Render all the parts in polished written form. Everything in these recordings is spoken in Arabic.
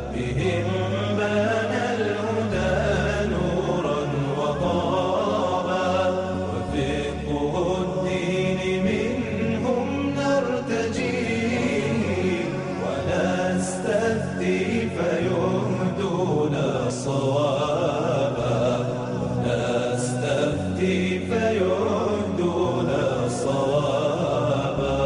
بهم بان الهدى نورا وضاء وفقه الدين منهم نرتجيه ونستفتي فيهدونا صوابا ونستفتي فيهدونا صوابا.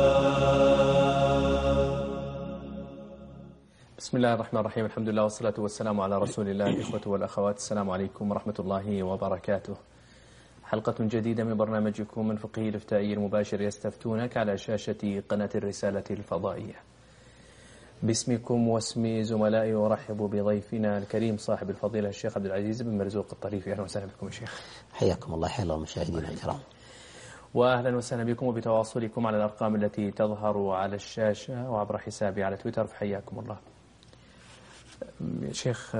بسم الله الرحمن الرحيم. الحمد لله والصلاة والسلام على رسول الله. الإخوة والأخوات، السلام عليكم ورحمة الله وبركاته. حلقة جديدة من برنامجكم من فقه الإفتائي المباشر يستفتونك على شاشة قناة الرسالة الفضائية. باسمكم واسم زملائي أرحب بضيفنا الكريم صاحب الفضيلة الشيخ عبد العزيز بن مرزوق الطريفي. أهلا وسهلا بكم يا شيخ. حياكم الله. حيا الله مشاهدينا الكرام. وأهلا وسهلا بكم وبتواصلكم على الأرقام التي تظهر على الشاشة وعبر حسابي على تويتر، فحياكم الله. شيخ،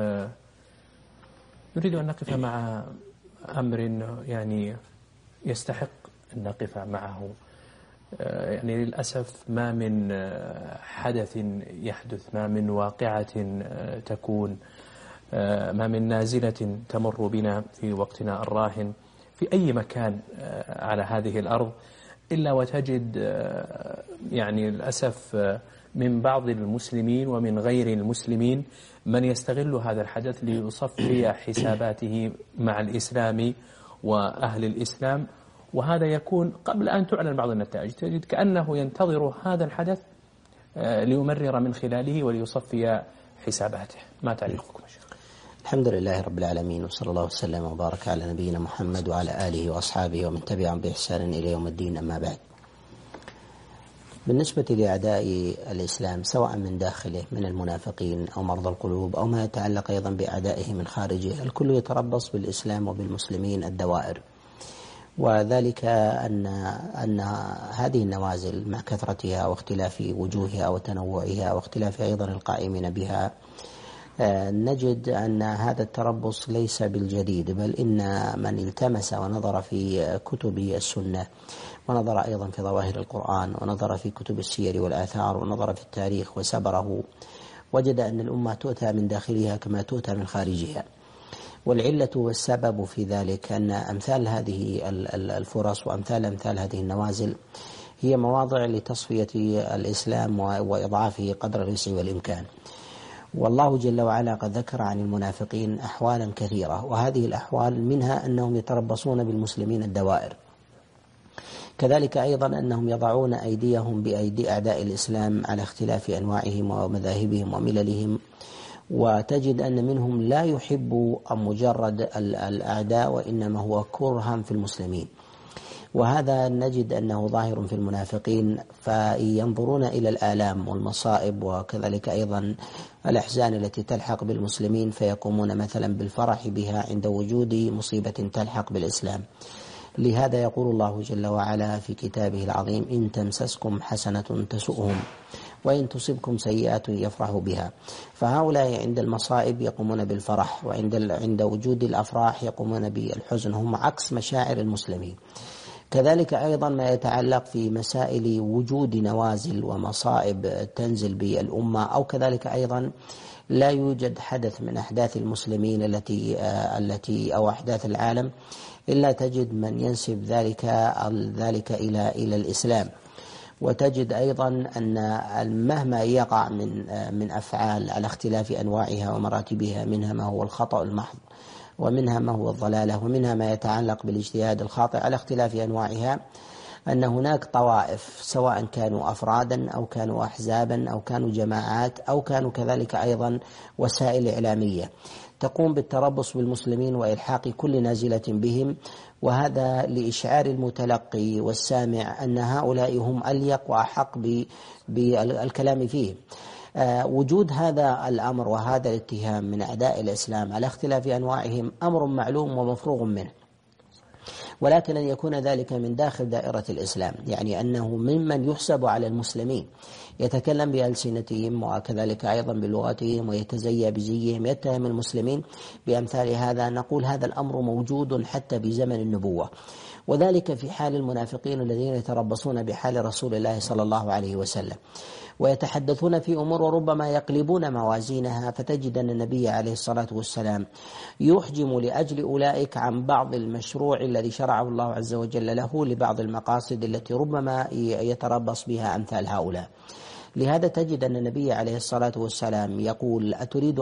نريد أن نقف مع أمر يعني يستحق أن نقف معه. يعني للأسف ما من حدث يحدث، ما من واقعة تكون، ما من نازلة تمر بنا في وقتنا الراهن في أي مكان على هذه الأرض إلا وتجد يعني للأسف من بعض المسلمين ومن غير المسلمين من يستغل هذا الحدث ليصفي حساباته مع الإسلام وأهل الإسلام، وهذا يكون قبل أن تعلن بعض النتائج. تجد كأنه ينتظر هذا الحدث ليمرر من خلاله وليصفي حساباته. ما تعليقكم يا شيخ؟ الحمد لله رب العالمين، وصلى الله وسلم وبارك على نبينا محمد وعلى آله وأصحابه ومن تبعهم بإحسان إلى يوم الدين. أما بعد، بالنسبة لأعداء الإسلام سواء من داخله من المنافقين أو مرضى القلوب أو ما يتعلق أيضا بأعدائه من خارجه، الكل يتربص بالإسلام وبالمسلمين الدوائر. وذلك أن هذه النوازل مع كثرتها واختلاف وجوهها وتنوعها واختلاف أيضا القائمين بها، نجد أن هذا التربص ليس بالجديد، بل إن من التمس ونظر في كتب السنة ونظر أيضا في ظواهر القرآن ونظر في كتب السير والآثار ونظر في التاريخ وسبره، وجد أن الأمة تؤتى من داخلها كما تؤتى من خارجها. والعلة والسبب في ذلك أن أمثال هذه الفرص وأمثال هذه النوازل هي مواضع لتصفية الإسلام وإضعافه قدر الوسع والإمكان. والله جل وعلا قد ذكر عن المنافقين أحوالا كثيرة، وهذه الأحوال منها أنهم يتربصون بالمسلمين الدوائر، كذلك أيضا أنهم يضعون أيديهم بأيدي أعداء الإسلام على اختلاف أنواعهم ومذاهبهم ومللهم، وتجد أن منهم لا يحب مجرد الأعداء وإنما هو كرها في المسلمين. وهذا نجد أنه ظاهر في المنافقين، فينظرون إلى الآلام والمصائب وكذلك أيضا الأحزان التي تلحق بالمسلمين فيقومون مثلا بالفرح بها عند وجود مصيبة تلحق بالإسلام. لهذا يقول الله جل وعلا في كتابه العظيم: إن تمسسكم حسنة تسؤهم وإن تصبكم سيئات يفرحوا بها. فهؤلاء عند المصائب يقومون بالفرح، وعند وجود الأفراح يقومون بالحزن، هم عكس مشاعر المسلمين. كذلك أيضا ما يتعلق في مسائل وجود نوازل ومصائب تنزل بالأمة، أو كذلك أيضا لا يوجد حدث من أحداث المسلمين التي أو أحداث العالم إلا تجد من ينسب ذلك إلى الإسلام. وتجد أيضا أن مهما يقع من أفعال على اختلاف أنواعها ومراتبها، منها ما هو الخطأ المحض ومنها ما هو الضلالة ومنها ما يتعلق بالاجتهاد الخاطئ على اختلاف أنواعها، أن هناك طوائف سواء كانوا أفرادا أو كانوا أحزابا أو كانوا جماعات أو كانوا كذلك أيضا وسائل إعلامية تقوم بالتربص بالمسلمين وإلحاق كل نازلة بهم، وهذا لإشعار المتلقي والسامع أن هؤلاء هم أليق وأحق بالكلام فيهم. وجود هذا الأمر وهذا الاتهام من أعداء الإسلام على اختلاف أنواعهم أمر معلوم ومفروغ منه، ولكن أن يكون ذلك من داخل دائرة الإسلام، يعني أنه ممن يحسب على المسلمين يتكلم بألسنتهم وكذلك أيضا بلغتهم ويتزيى بزيهم يتهم المسلمين بأمثال هذا، نقول هذا الأمر موجود حتى بزمن النبوة، وذلك في حال المنافقين الذين يتربصون بحال رسول الله صلى الله عليه وسلم. ويتحدثون في أمور وربما يقلبون موازينها، فتجد أن النبي عليه الصلاة والسلام يحجم لأجل أولئك عن بعض المشروع الذي شرعه الله عز وجل له لبعض المقاصد التي ربما يتربص بها أمثال هؤلاء. لهذا تجد أن النبي عليه الصلاة والسلام يقول: أتريد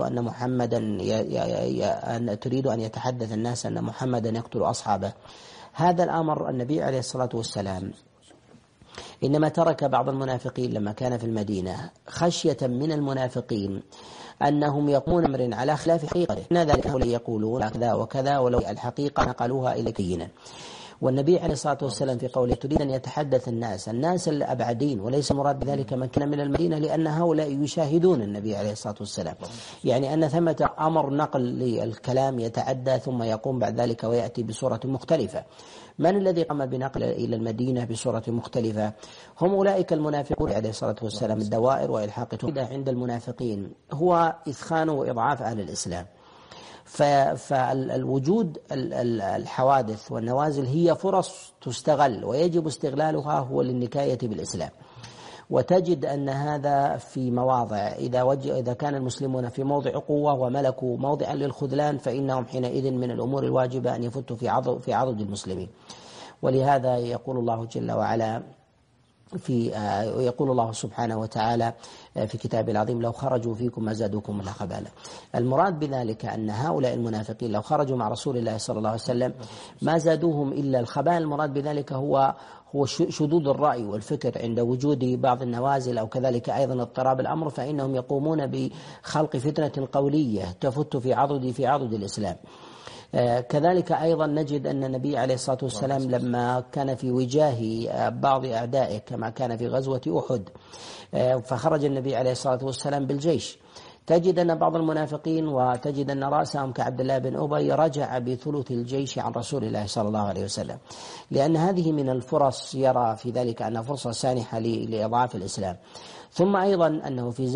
أن يتحدث الناس أن محمدا يقتل أصحابه؟ هذا الأمر النبي عليه الصلاة والسلام إنما ترك بعض المنافقين لما كان في المدينة خشية من المنافقين أنهم يقومون أمر على خلاف حقيقته، إن ذلك يقولون كذا وكذا ولو الحقيقة نقلوها إلينا. والنبي عليه الصلاة والسلام في قوله: تريد أن يتحدث الناس الأبعدين، وليس مراد بذلك من كان من المدينة، لأن هؤلاء يشاهدون النبي عليه الصلاة والسلام، يعني أن ثمة أمر نقل للكلام يتعدى ثم يقوم بعد ذلك ويأتي بصورة مختلفة. من الذي قام بنقل إلى المدينة بصورة مختلفة؟ هم أولئك المنافقون عليه الصلاة والسلام، الدوائر وإلحاقهم عند المنافقين هو إثخان وإضعاف أهل الإسلام. فالوجود الحوادث والنوازل هي فرص تستغل ويجب استغلالها هو للنكاية بالإسلام. وتجد أن هذا في مواضع إذا كان المسلمون في موضع قوة وملكوا موضعا للخذلان، فإنهم حينئذ من الأمور الواجبة أن يفتوا في عضد المسلمين. ولهذا يقول الله جل وعلا يقول الله سبحانه وتعالى في كتابه العظيم: لو خرجوا فيكم ما زادوكم إلا خبالا. المراد بذلك أن هؤلاء المنافقين لو خرجوا مع رسول الله صلى الله عليه وسلم ما زادوهم إلا الخبال. المراد بذلك هو شذوذ الرأي والفكر عند وجود بعض النوازل أو كذلك أيضا اضطراب الأمر، فإنهم يقومون بخلق فتنة قولية تفت في عضد الإسلام. كذلك أيضا نجد أن النبي عليه الصلاة والسلام لما كان في وجاه بعض أعدائه كما كان في غزوة أحد، فخرج النبي عليه الصلاة والسلام بالجيش، تجد أن بعض المنافقين وتجد أن رأسهم كعبد الله بن أبي رجع بثلث الجيش عن رسول الله صلى الله عليه وسلم، لأن هذه من الفرص يرى في ذلك أنها فرصة سانحة لإضعاف الإسلام. ثم أيضا أنه في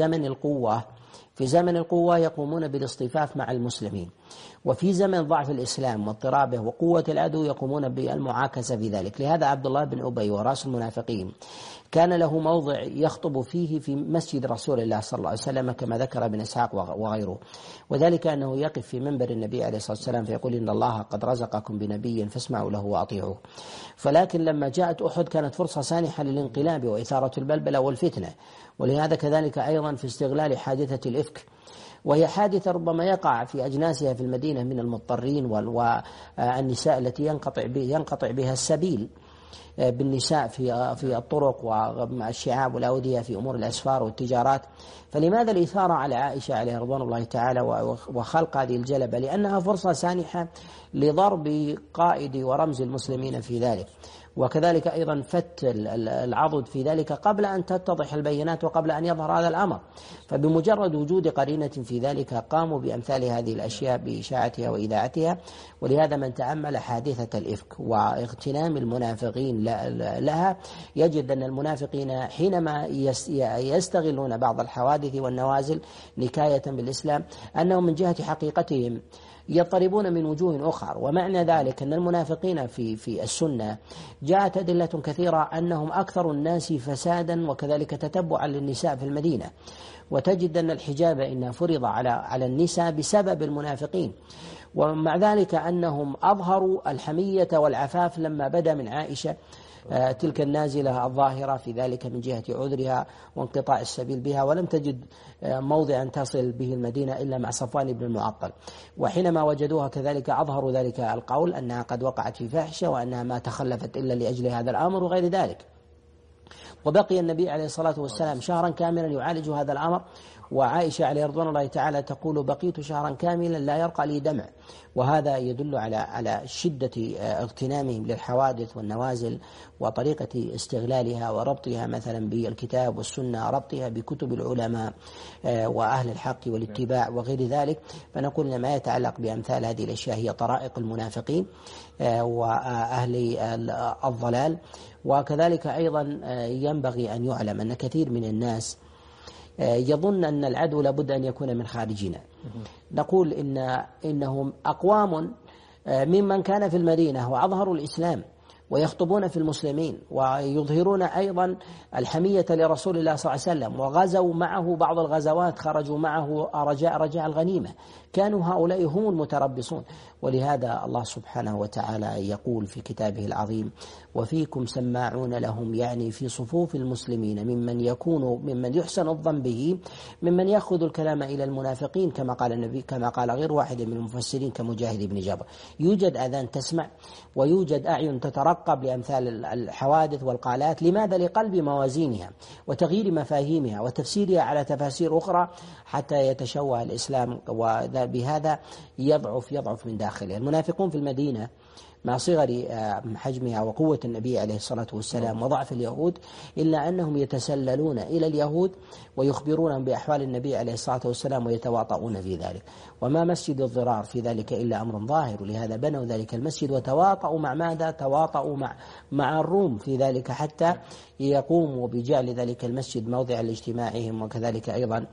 زمن القوة يقومون بالاصطفاف مع المسلمين، وفي زمن ضعف الإسلام واضطرابه وقوة العدو يقومون بالمعاكسة في ذلك. لهذا عبد الله بن أبي ورأس المنافقين كان له موضع يخطب فيه في مسجد رسول الله صلى الله عليه وسلم كما ذكر ابن إسحاق وغيره، وذلك أنه يقف في منبر النبي عليه الصلاة والسلام فيقول: إن الله قد رزقكم بنبي فاسمعوا له وأطيعوه. فلكن لما جاءت أحد كانت فرصة سانحة للانقلاب وإثارة البلبلة والفتنة. ولهذا كذلك أيضا في استغلال حادثة الإفك، وهي حادثة ربما يقع في أجناسها في المدينة من المضطرين والنساء التي ينقطع بها السبيل بالنساء في الطرق والشعاب والأودية في أمور الأسفار والتجارات. فلماذا الإثارة على عائشة عليه رضوان الله تعالى وخلق هذه الجلبة؟ لأنها فرصة سانحة لضرب قائد ورمز المسلمين في ذلك، وكذلك أيضا فت العضد في ذلك قبل أن تتضح البينات وقبل أن يظهر هذا الأمر. فبمجرد وجود قرينة في ذلك قاموا بأمثال هذه الأشياء بإشاعتها وإذاعتها. ولهذا من تأمل حادثة الإفك واغتنام المنافقين لها يجد أن المنافقين حينما يستغلون بعض الحوادث والنوازل نكاية بالإسلام أنهم من جهة حقيقتهم يضطربون من وجوه أخرى. ومعنى ذلك أن المنافقين في السنة جاءت أدلة كثيرة أنهم أكثر الناس فسادا وكذلك تتبعا للنساء في المدينة. وتجد أن الحجاب إنها فرض على النساء بسبب المنافقين، ومع ذلك أنهم أظهروا الحمية والعفاف لما بدا من عائشة تلك النازلة الظاهرة في ذلك من جهة عذرها وانقطاع السبيل بها، ولم تجد موضعا تصل به المدينة إلا مع صفوان بن المعطل. وحينما وجدوها كذلك أظهروا ذلك القول أنها قد وقعت في فاحشة وأنها ما تخلفت إلا لأجل هذا الأمر وغير ذلك. وبقي النبي عليه الصلاة والسلام شهرا كاملا يعالج هذا الأمر، وعائشة عليه رضوان الله تعالى تقول: بقيت شهرا كاملا لا يرقى لي دمع. وهذا يدل على شدة اغتنامهم للحوادث والنوازل وطريقة استغلالها وربطها مثلا بالكتاب والسنة، ربطها بكتب العلماء وأهل الحق والاتباع وغير ذلك. فنقول أن ما يتعلق بأمثال هذه الأشياء هي طرائق المنافقين وأهل الضلال. وكذلك أيضا ينبغي أن يعلم أن كثير من الناس يظن أن العدو لابد أن يكون من خارجنا. نقول إنهم أقوام ممن كان في المدينة وأظهروا الإسلام ويخطبون في المسلمين ويظهرون أيضا الحمية لرسول الله صلى الله عليه وسلم، وغزوا معه بعض الغزوات، خرجوا معه رجاء الغنيمة. كانوا هؤلاء هم المتربصون. ولهذا الله سبحانه وتعالى يقول في كتابه العظيم: وفيكم سماعون لهم، يعني في صفوف المسلمين ممن يحسن الظن به، ممن يأخذ الكلام إلى المنافقين، كما قال النبي، كما قال غير واحد من المفسرين كمجاهد بن جبر. يوجد آذان تسمع، ويوجد أعين تترقب لأمثال الحوادث والقالات. لماذا؟ لقلب موازينها وتغيير مفاهيمها وتفسيرها على تفاسير أخرى، حتى يتشوه الإسلام، وبهذا يضعف من داخله. المنافقون في المدينة مع صغر حجمها وقوة النبي عليه الصلاة والسلام وضعف اليهود، إلا أنهم يتسللون إلى اليهود ويخبرونهم بأحوال النبي عليه الصلاة والسلام ويتواطؤون في ذلك. وما مسجد الضرار في ذلك إلا أمر ظاهر، ولهذا بنوا ذلك المسجد وتواطؤوا مع ماذا؟ تواطؤوا مع الروم في ذلك، حتى يقوموا بجعل ذلك المسجد موضعا لاجتماعهم، وكذلك أيضا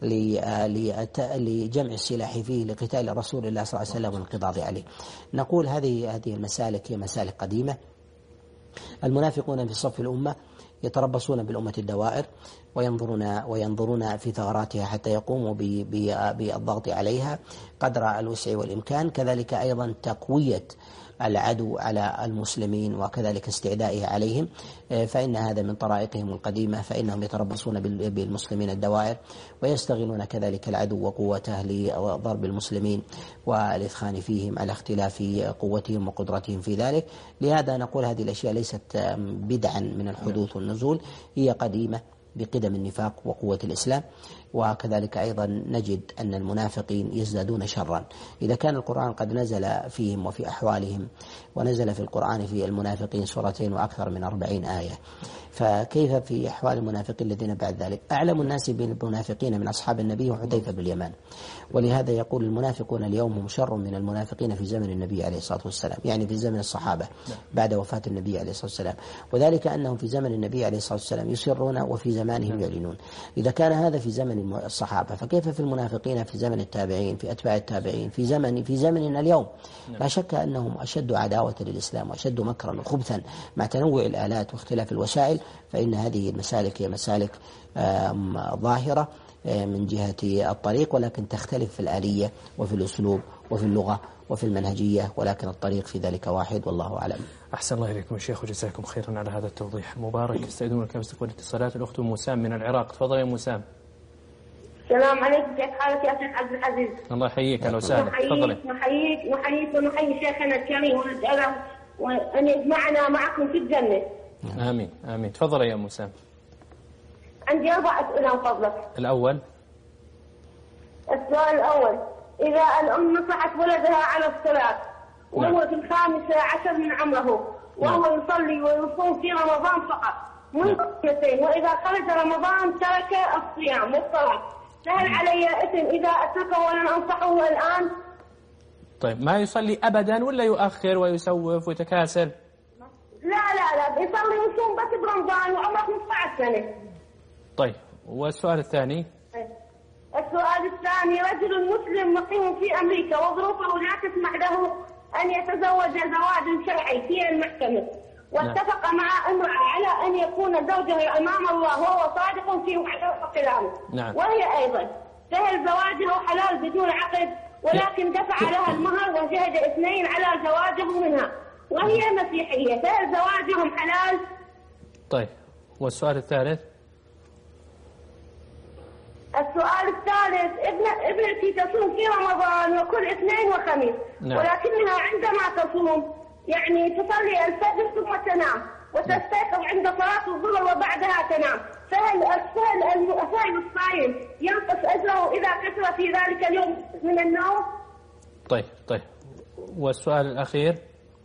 لجمع السلاح فيه لقتال رسول الله صلى الله عليه وسلم والانقضاض عليه. نقول هذه المسالك هي مسالك قديمة. المنافقون في صف الأمة يتربصون بالأمة الدوائر، وينظرون في ثغراتها حتى يقوموا بالضغط عليها قدر الوسع والإمكان. كذلك أيضا تقوية العدو على المسلمين وكذلك استعدائه عليهم، فإن هذا من طرائقهم القديمة، فإنهم يتربصون بالمسلمين الدوائر، ويستغلون كذلك العدو وقوته لضرب المسلمين والإثخان فيهم على اختلاف قوتهم وقدرتهم في ذلك. لهذا نقول هذه الأشياء ليست بدعا من الحدوث والنزول، هي قديمة بقدم النفاق وقوة الإسلام. وكذلك أيضا نجد أن المنافقين يزدادون شرا. إذا كان القرآن قد نزل فيهم وفي أحوالهم، ونزل في القرآن في المنافقين سورتين وأكثر من 40 آية، فكيف في أحوال المنافقين الذين بعد ذلك؟ أعلم الناس بالمنافقين من أصحاب النبي وحذيفة بن اليمان. ولهذا يقول المنافقون اليوم هم شر من المنافقين في زمن النبي عليه الصلاة والسلام، يعني في زمن الصحابة بعد وفاة النبي عليه الصلاة والسلام، وذلك أنهم في زمن النبي عليه الصلاة والسلام يسرون وفي زمانهم يعلنون. إذا كان هذا في زمن الصحابة، فكيف في المنافقين في زمن التابعين، في أتباع التابعين، في زمننا اليوم؟ لا شك أنهم أشد عداوة للإسلام وأشد مكرا وخبثا مع تنوع الآلات واختلاف الوسائل. فإن هذه المسالك هي مسالك ظاهرة من جهة الطريق، ولكن تختلف في الآلية وفي الأسلوب وفي اللغة وفي المنهجية، ولكن الطريق في ذلك واحد، والله أعلم. أحسن الله إليكم الشيخ وجزاكم خيرا على هذا التوضيح المبارك. استأذنك باستقبال اتصالات الأخت مسام من العراق. تفضل يا مسام. السلام عليكم، كيف حالك يا شيخ عبد العزيز؟ الله يحييك، أهلا وسهلا. تفضلي. نحييك ونحيي شيخنا الكريم، ونسأله وأن يجمعنا معكم في الجنة. آمين آمين. تفضلي يا مسام. عندي 4 أسئلة من فضلك. السؤال الأول: إذا الأم نصحت ولدها على الصلاة وهو في 15 من عمره، وهو يصلي ويصوم في رمضان فقط منذ سنتين، وإذا خرج رمضان ترك الصيام والصلاة، فهل علي إثم إذا أتركه ولم أنصحه الآن؟ طيب، ما يصلي أبدا ولا يؤخر ويسوف ويتكاسل؟ لا بيصلي ويصوم بس برمضان وعمره 15 سنة. طيب، والسؤال الثاني؟ السؤال الثاني: رجل مسلم مقيم في أمريكا وظروفه لا تسمح له أن يتزوج زواج شرعي في المحكمة، واتفق مع امرأة على أن يكون زوجها أمام الله وهو صادق في وعده وكلامه، وهي أيضا، فهل زواجه حلال بدون عقد؟ ولكن دفع لها المهر وجهد 2 على زواجه منها، وهي مسيحية، فهل زواجهم حلال؟ طيب، والسؤال الثالث؟ السؤال الثالث: ابنتي تصوم في رمضان وكل اثنين وخميس، ولكنها عندما تصوم يعني تصلي الفجر ثم تنام، وتستيقظ عند صلاة الظهر وبعدها تنام، فهل الصائم ينقص أجره إذا كثر في ذلك اليوم من النوم؟ طيب، والسؤال الأخير؟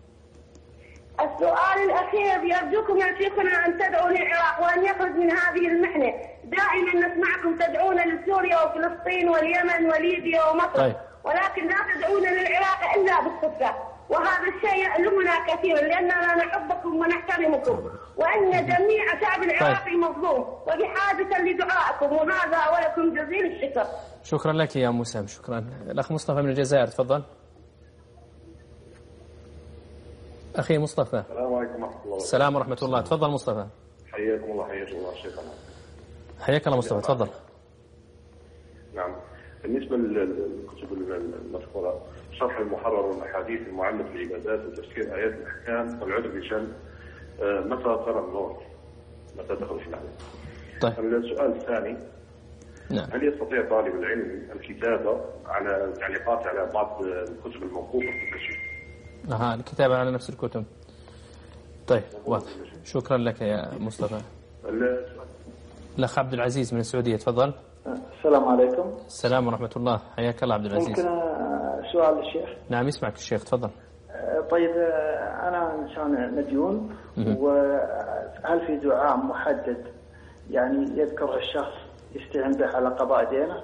السؤال الأخير: يرجوكم يا شيخنا أن تدعوا للعراق وأن يخرج من هذه المحنة. دائما نسمعكم تدعون لسوريا وفلسطين واليمن وليبيا ومصر، ولكن لا تدعون للعراق إلا بالصدفة، وهذا الشيء يألمنا كثيرا لأننا نحبكم ونحترمكم، وأن جميع شعب العراق مظلوم وبحاجة لدعائكم، وهذا ولكم جزيل الشكر. شكرا لك يا مسام، شكرا. الأخ مصطفى من الجزائر، تفضل. أخي مصطفى. السلام عليكم ورحمة الله. السلام ورحمة الله. تفضل مصطفى. حياكم الله. حياكم الله شيخنا. حياك الله مصطفى، تفضل. نعم، بالنسبة للكتب المذكورة، شرح المحرر والأحاديث المعلق بالعبادات وتفسير آيات الأحكام والعذر بشأن متى ترى النور؟ متى تخرج له؟ طيب. السؤال الثاني، نعم. هل يستطيع طالب العلم الكتابة على تعليقات على بعض الكتب الموقوفة في الكشف؟ الكتابة على نفس الكتب. طيب، واضح. شكرا لك يا مصطفى. الأخ عبد العزيز من السعودية، تفضل. السلام عليكم. السلام ورحمة الله، حياك الله عبد العزيز. ممكن سؤال للشيخ؟ نعم، يسمعك الشيخ، تفضل. طيب، أنا إنسان مديون، وهل في دعاء محدد يعني يذكره الشخص يستعين به على قضاء دينه؟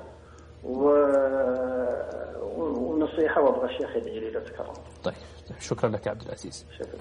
ونصيحة وأبغى الشيخ يدعي لي تذكره. طيب، شكرا لك يا عبد العزيز. شكرا.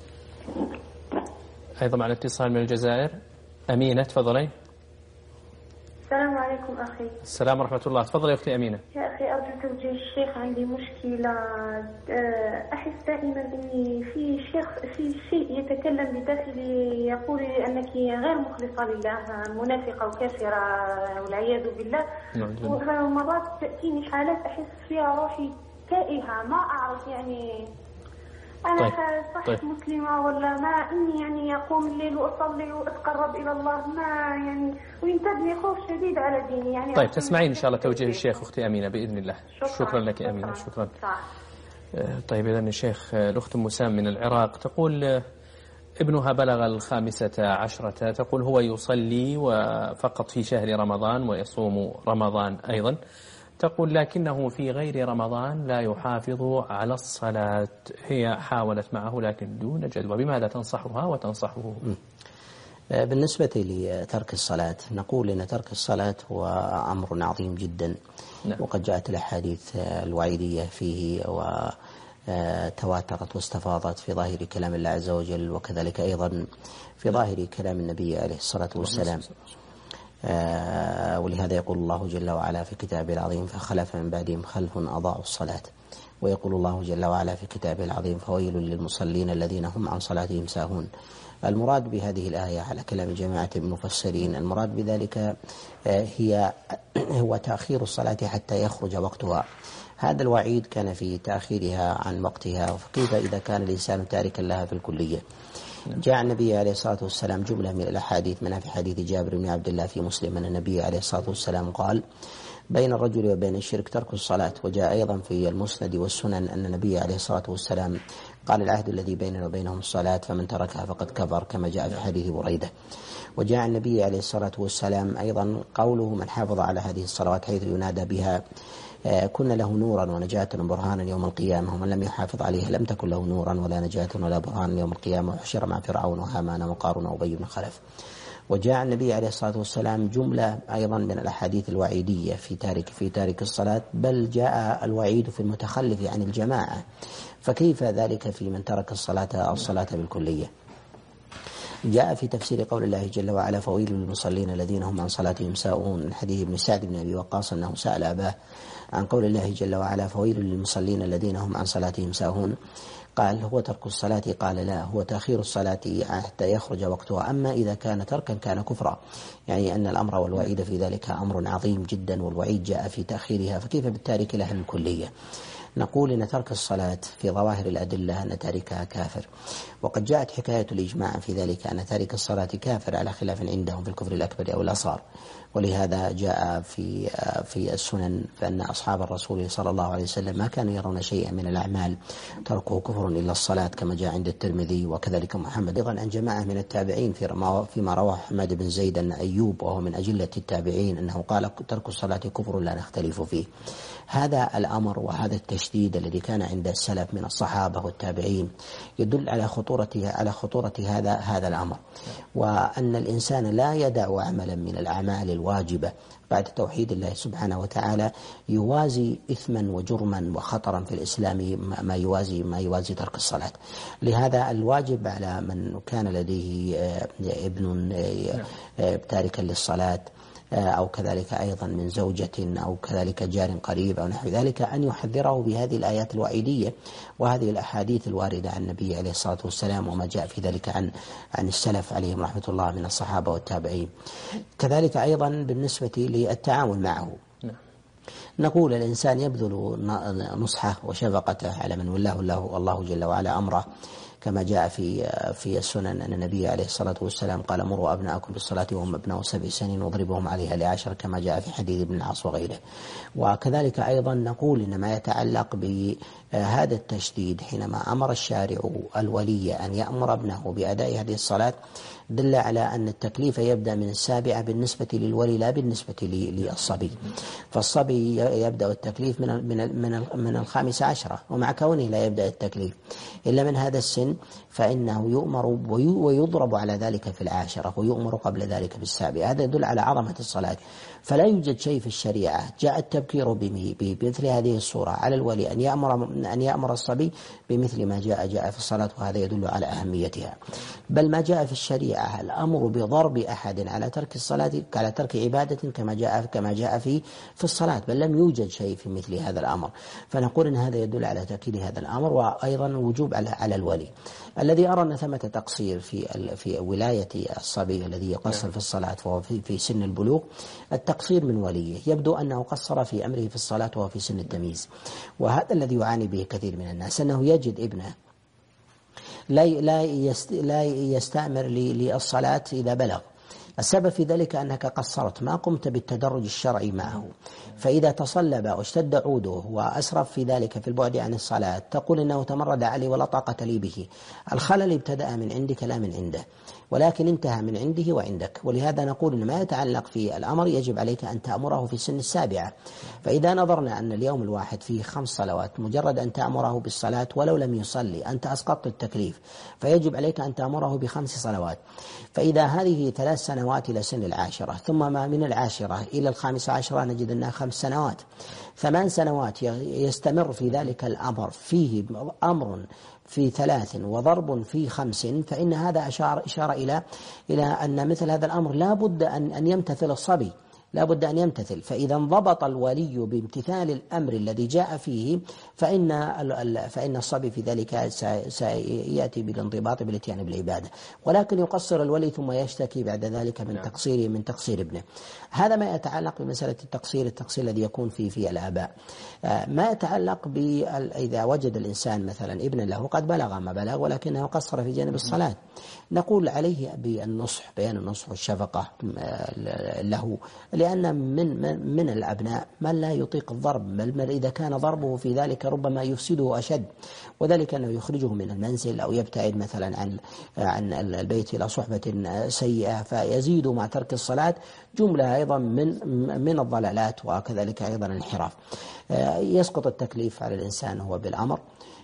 أيضا معنا اتصال من الجزائر. أمينة، تفضلي. السلام عليكم أخي. السلام ورحمة الله. تفضلي يا أختي أمينة. يا أخي، أرجو توجيه الشيخ، عندي مشكلة. أحس دائما أني في شيء يتكلم بداخلي يقول لي أنك غير مخلصة لله، منافقة وكافرة والعياذ بالله. ومرات تأتيني حالات أحس فيها روحي تائهة، ما أعرف يعني أنا صح مسلمة ولا ما، إني يعني أقوم الليل وأصلي وأتقرب إلى الله، ما يعني وينتابني خوف شديد على ديني يعني. طيب، تسمعين إن شاء الله توجيه الشيخ أختي أمينة بإذن الله. شكرا لك أمينة. شكرا. طيب، إذن الشيخ، الأخت مسام من العراق تقول ابنها بلغ 15، تقول هو يصلي وفقط في شهر رمضان ويصوم رمضان أيضا، تقول لكنه في غير رمضان لا يحافظ على الصلاة. هي حاولت معه لكن دون جدوى، بماذا تنصحها وتنصحه؟ بالنسبة لترك الصلاة، نقول إن ترك الصلاة هو أمر عظيم جدا. نعم. وقد جاءت الأحاديث الوعيدية فيه وتواترت واستفاضت في ظاهر كلام الله عز وجل، وكذلك أيضا في ظاهر كلام النبي عليه الصلاة والسلام. ولهذا يقول الله جل وعلا في كتابه العظيم: فخلف من بعدهم خلف أضاعوا الصلاة. ويقول الله جل وعلا في كتابه العظيم: فويل للمصلين الذين هم عن صلاتهم ساهون. المراد بهذه الآية على كلام جماعة المفسرين، المراد بذلك هو تأخير الصلاة حتى يخرج وقتها. هذا الوعيد كان في تأخيرها عن وقتها، فكيف إذا كان الإنسان تاركا لها في الكلية؟ جاء النبي عليه الصلاة والسلام جملة من الأحاديث، منها في حديث جابر بن عبد الله في مسلم أن النبي عليه الصلاة والسلام قال: بين الرجل وبين الشرك ترك الصلاة. وجاء أيضا في المسند والسنن أن النبي عليه الصلاة والسلام قال: العهد الذي بيننا وبينهم الصلاة، فمن تركها فقد كفر، كما جاء في حديث بريدة. وجاء النبي عليه الصلاة والسلام أيضا قوله: من حافظ على هذه الصلوات حيث ينادى بها كن له نورا ونجاة وبرهانا يوم القيامة، ومن لم يحافظ عليها لم تكن له نورا ولا نجاة ولا برهانا يوم القيامة، وحشر مع فرعون وهامان وقارون وأبي بن خلف. وجاء النبي عليه الصلاة والسلام جملة أيضا من الأحاديث الوعيدية في تارك الصلاة، بل جاء الوعيد في المتخلف عن الجماعة، فكيف ذلك في من ترك الصلاة بالكلية؟ جاء في تفسير قول الله جل وعلا: فويل للمصلين الذين هم عن صلاتهم ساهون، من حديث ابن سعد بن أبي وقاص أنه سأل أباه عن قول الله جل وعلا: فويل للمصلين الذين هم عن صلاتهم ساهون، قال: هو ترك الصلاة؟ قال: لا، هو تأخير الصلاة حتى يخرج وقتها. أما إذا كان تركا كان كفرا، يعني أن الأمر والوعيد في ذلك أمر عظيم جدا، والوعيد جاء في تأخيرها، فكيف بالتارك لها الكلية؟ نقول إن ترك الصلاة في ظواهر الأدلة أن تاركها كافر، وقد جاءت حكاية الإجماع في ذلك أن تارك الصلاة كافر، على خلاف عندهم في الكفر الأكبر أو الأصغر. ولهذا جاء في السنن فأن أصحاب الرسول صلى الله عليه وسلم ما كانوا يرون شيئا من الأعمال تركه كفر إلا الصلاة، كما جاء عند الترمذي وكذلك محمد أيضا عن جماعة من التابعين فيما رواه حماد بن زيد أن أيوب وهو من أجلة التابعين أنه قال: ترك الصلاة كفر لا نختلف فيه. هذا الأمر وهذا التشديد الذي كان عند السلف من الصحابة والتابعين يدل على خطورة هذا الأمر، وأن الإنسان لا يدع عملا من الأعمال الواجبة بعد توحيد الله سبحانه وتعالى يوازي إثما وجرما وخطرا في الإسلام ما يوازي ترك الصلاة. لهذا الواجب على من كان لديه ابن تاركا للصلاة أو كذلك أيضا من زوجة أو كذلك جار قريب أو نحو ذلك أن يحذره بهذه الآيات الوعيدية وهذه الأحاديث الواردة عن النبي عليه الصلاة والسلام وما جاء في ذلك عن السلف عليهم رحمة الله من الصحابة والتابعين. كذلك أيضا بالنسبة للتعامل معه نقول الإنسان يبذل نصحه وشفقته على من ولاه الله جل وعلا أمره، كما جاء في السنن أن النبي عليه الصلاة والسلام قال: مروا أبناءكم بالصلاة وهم أبناء 7 سنين واضربوهم عليها ل10، كما جاء في حديث ابن العاص وغيره. وكذلك أيضا نقول إن ما يتعلق بهذا التشديد حينما أمر الشارع الولي أن يأمر ابنه بأداء هذه الصلاة دل على أن التكليف يبدأ من 7 بالنسبة للولي لا بالنسبة للصبي، فالصبي يبدأ التكليف من 15، ومع كونه لا يبدأ التكليف إلا من هذا السن فإنه يؤمر ويضرب على ذلك في 10 ويؤمر قبل ذلك في 7، هذا يدل على عظمة الصلاة. فلا يوجد شيء في الشريعة جاء التبكير بمثل هذه الصورة على الولي أن يأمر الصبي بمثل ما جاء في الصلاة، وهذا يدل على أهميتها. بل ما جاء في الشريعة الأمر بضرب أحد على ترك الصلاة على ترك عبادة كما جاء في الصلاة، بل لم يوجد شيء في مثل هذا الأمر. فنقول إن هذا يدل على تأكيد هذا الأمر، وأيضا وجوب على الولي. الذي أرى أن ثمة تقصير في ولاية الصبي الذي يقصر في الصلاة وهو في سن البلوغ، التقصير من وليه. يبدو أنه قصر في أمره في الصلاة وهو في سن التمييز، وهذا الذي يعاني به كثير من الناس، أنه يجد ابنه لا يستأمر للصلاة إذا بلغ. السبب في ذلك أنك قصرت، ما قمت بالتدرج الشرعي معه، فإذا تصلب واشتد عوده وأسرف في ذلك في البعد عن الصلاة تقول إنه تمرد علي ولا طاقة لي به. الخلل ابتدأ من عندك لا من عنده، ولكن انتهى من عنده وعندك. ولهذا نقول إن ما يتعلق في الأمر يجب عليك أن تأمره في سن 7. فإذا نظرنا أن اليوم الواحد فيه 5 صلوات، مجرد أن تأمره بالصلاة ولو لم يصلي أنت أسقطت التكليف، فيجب عليك أن تأمره ب5 صلوات. فإذا هذه 3 سنوات إلى سن 10، ثم ما من 10 إلى 15 نجد أنها 5 سنوات، 8 سنوات يستمر في ذلك الأمر، فيه أمر في 3 وضرب في 5، فإن هذا إشارة إلى أن مثل هذا الأمر لا بد أن يمتثل الصبي، لا بد أن يمتثل. فإذا انضبط الولي بامتثال الأمر الذي جاء فيه فإن الصبي في ذلك سيأتي بالانضباط بالاتيان بالعبادة. ولكن يقصر الولي ثم يشتكي بعد ذلك من تقصير ابنه. هذا ما يتعلق بمسألة التقصير الذي يكون في الآباء. ما يتعلق إذا وجد الإنسان مثلا ابنا له قد بلغ ما بلغ ولكنه قصر في جانب الصلاة، نقول عليه بالنصح، بيان النصح والشفقة له، لأن من الأبناء من لا يطيق الضرب، بل إذا كان ضربه في ذلك ربما يفسده أشد، وذلك أنه يخرجه من المنزل أو يبتعد مثلا عن البيت إلى صحبة سيئة، فيزيد مع ترك الصلاة جملة أيضا من الضلالات، وكذلك أيضا الانحراف. يسقط التكليف على الإنسان هو بالأمر،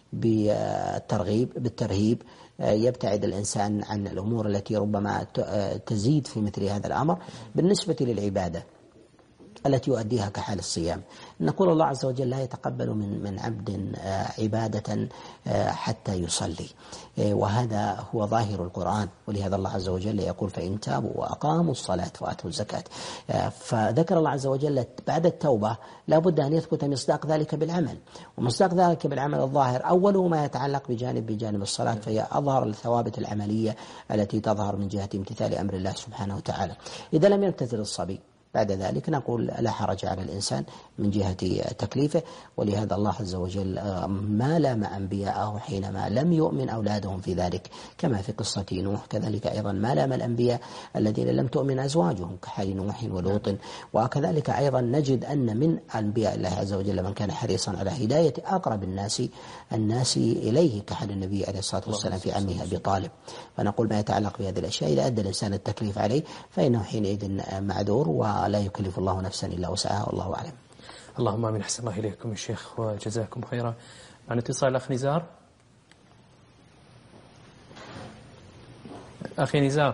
بالترهيب، يبتعد الإنسان عن الأمور التي ربما تزيد في مثل هذا الأمر. بالنسبة للعبادة التي يؤديها كحال الصيام، نقول الله عز وجل لا يتقبل من عبد عبادة حتى يصلي، وهذا هو ظاهر القرآن. ولهذا الله عز وجل يقول: فإن تابوا وأقاموا الصلاة وآتوا الزكاة. فذكر الله عز وجل بعد التوبة لا بد أن يثبت مصداق ذلك بالعمل، ومصداق ذلك بالعمل الظاهر أوله ما يتعلق بجانب الصلاة، فهي أظهر الثوابت العملية التي تظهر من جهة امتثال أمر الله سبحانه وتعالى. إذا لم يمتثل الصبي بعد ذلك نقول لا حرج على الإنسان من جهة تكليفه. ولهذا الله عز وجل ما لام أنبياءه حينما لم يؤمن أولادهم في ذلك، كما في قصة نوح. كذلك أيضا ما لام الأنبياء الذين لم تؤمن أزواجهم كحال نوح ولوط. وكذلك أيضا نجد أن من أنبياء الله عز وجل من كان حريصا على هداية أقرب الناس إليه كحال النبي عليه الصلاة والسلام في عمه أبي طالب. فنقول ما يتعلق بهذه الأشياء إذا أدى الإنسان التكليف عليه فإنه حينئذ معذور، ولا يكلف الله نفسا إلا وسعها، والله أعلم. اللهم آمين. أحسن الله إليكم يا شيخ وجزاكم خيرا. عن اتصال الأخ نزار. أخي نزار.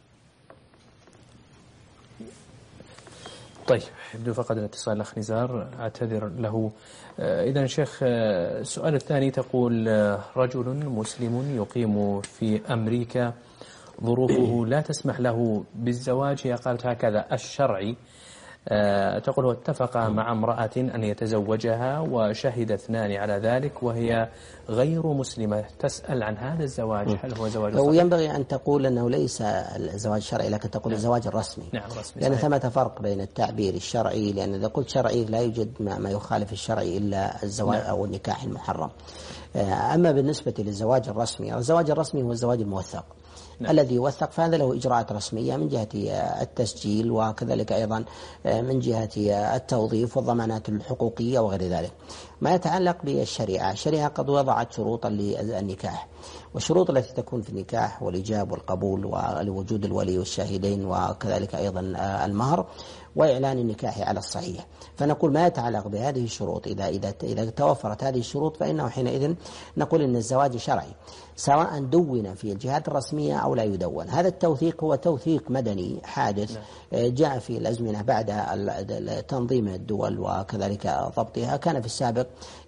طيب يبدو فقد الاتصال الأخ نزار، أعتذر له. إذن شيخ السؤال الثاني تقول: رجل مسلم يقيم في أمريكا ظروفه لا تسمح له بالزواج، هي قالت هكذا الشرعي. تقول هو اتفق مع امرأة أن يتزوجها وشهد اثنان على ذلك وهي غير مسلمة، تسأل عن هذا الزواج هل هو زواج صحيح؟ وينبغي أن تقول أنه ليس الزواج الشرعي، لكن تقول الزواج الرسمي. نعم رسمي. لأن ثمة فرق بين التعبير الشرعي، لأن إذا قلت شرعي لا يوجد ما يخالف الشرعي إلا الزواج أو النكاح المحرم. أما بالنسبة للزواج الرسمي، الزواج الرسمي هو الزواج الموثق. الذي يوثق فهذا له إجراءات رسمية من جهة التسجيل، وكذلك أيضا من جهة التوظيف والضمانات الحقوقية وغير ذلك. ما يتعلق بالشريعة، الشريعة قد وضعت شروطا للنكاح، والشروط التي تكون في النكاح والإيجاب والقبول ولوجود الولي والشاهدين وكذلك أيضا المهر وإعلان النكاح على الصحيح. فنقول ما يتعلق بهذه الشروط إذا توفرت هذه الشروط فإنه حينئذ نقول إن الزواج شرعي، سواء دون في الجهات الرسمية أو لا يدون. هذا التوثيق هو توثيق مدني حادث جاء في الأزمنة بعد تنظيم الدول وكذلك ضبطها. كان في السابق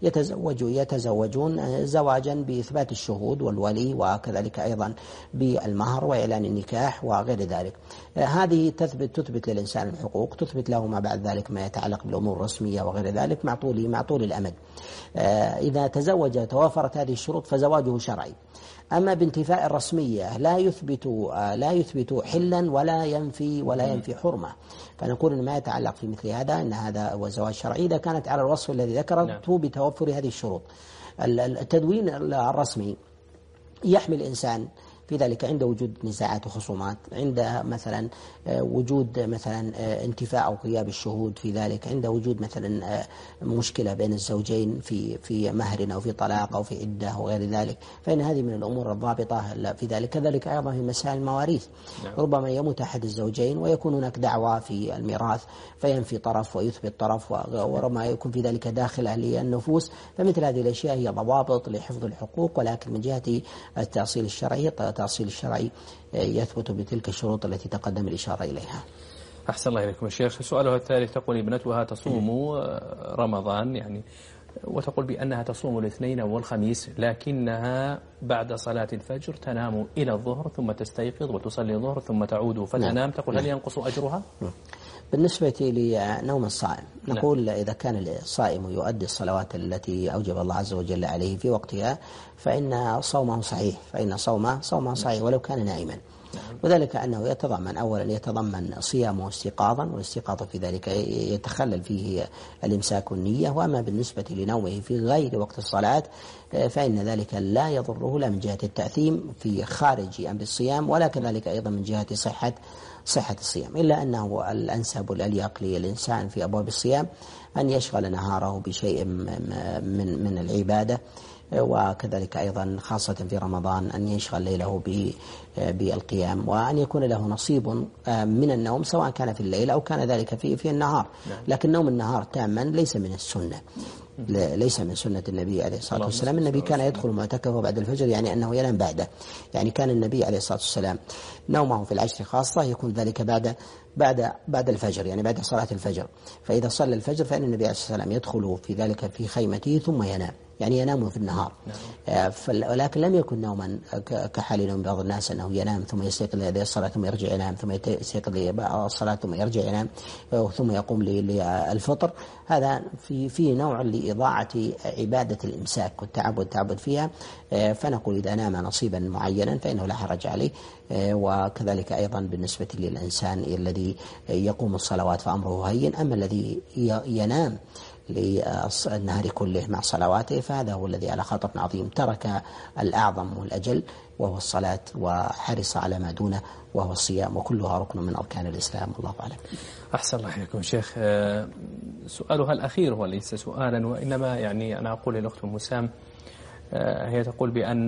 يتزوجون زواجا بإثبات الشهود والولي وكذلك أيضا بالمهر وإعلان النكاح وغير ذلك. هذه تثبت للإنسان الحقوق، تثبت له ما بعد ذلك ما يتعلق بالأمور الرسمية وغير ذلك مع طول الأمد. إذا تزوج وتوافرت هذه الشروط فزواجه شرعي. أما بانتفاء الرسمية لا يثبت حلا ولا ينفي حرمة. فنقول إن ما يتعلق في مثل هذا إن هذا هو زواج شرعي إذا كانت على الوصف الذي ذكرته بتوفر هذه الشروط. التدوين الرسمي يحمل الإنسان في ذلك عند وجود نزاعات وخصومات، عند مثلا وجود مثلا انتفاء أو غياب الشهود في ذلك، عند وجود مثلا مشكلة بين الزوجين في مهر أو في طلاق أو في عدة وغير ذلك، فإن هذه من الأمور الضابطة في ذلك. كذلك أيضا في مسائل المواريث، ربما يموت أحد الزوجين ويكون هناك دعوة في الميراث فينفي طرف ويثبت طرف، وربما يكون في ذلك داخله للنفوس. فمثل هذه الأشياء هي ضوابط لحفظ الحقوق، ولكن من جهة التأصيل الشرعي يثبت بتلك الشروط التي تقدم الإشارة إليها. أحسن الله إليكم الشيخ. سؤالها الثالث تقول ابنتها تصوم رمضان يعني، وتقول بأنها تصوم الاثنين والخميس، لكنها بعد صلاة الفجر تنام إلى الظهر ثم تستيقظ وتصلي الظهر ثم تعود فتنام. تقول هل ينقص أجرها؟ بالنسبة لنوم الصائم نقول إذا كان الصائم يؤدي الصلوات التي أوجب الله عز وجل عليه في وقتها فإن صومه صحيح، صومه صحيح ولو كان نائما. وذلك أنه يتضمن صيامه استيقاظا، والاستيقاظ في ذلك يتخلل فيه الإمساك والنية. وأما بالنسبة لنومه في غير وقت الصلاة فإن ذلك لا يضره لا من جهة التأثيم في خارج أمر الصيام ولا كذلك أيضا من جهة صحة الصيام، إلا أنه الأنسب والأليق للإنسان في أبواب الصيام أن يشغل نهاره بشيء من العبادة، وكذلك أيضا خاصة في رمضان أن يشغل ليله بالقيام، وأن يكون له نصيب من النوم سواء كان في الليل أو كان ذلك في النهار. لكن نوم النهار تاما ليس من السنة، ليس من سنة النبي عليه الصلاة والسلام. النبي كان يدخل معتكفه بعد الفجر، يعني أنه ينام بعده. يعني كان النبي عليه الصلاة والسلام نومه في العشر خاصة يكون ذلك بعد الفجر، يعني بعد صلاة الفجر. فإذا صلى الفجر فإن النبي عليه الصلاة والسلام يدخل في ذلك في خيمته ثم ينام، يعني ينام في النهار. ولكن لم يكن نوما كحال نوم بعض الناس أنه ينام ثم يستيقظ لهذه الصلاة ثم يرجع ينام ثم يستيقظ للصلاة ثم يرجع ينام ثم يقوم للفطر. هذا في نوع لإضاعة عبادة الإمساك والتعبد فيها. فنقول إذا نام نصيبا معينا فإنه لا حرج عليه. وكذلك أيضا بالنسبة للإنسان الذي يقوم الصلوات فأمره هين، أما الذي ينام للنهار كله مع صلواته فهذا هو الذي على خطر عظيم، ترك الأعظم والأجل وهو الصلاة وحرص على ما دونه وهو الصيام، وكلها ركن من أركان الإسلام. والله أعلم. أحسن الله إليكم شيخ. سؤالها الأخير هو ليس سؤالا وإنما يعني أنا أقول للأخت مسام، هي تقول بأن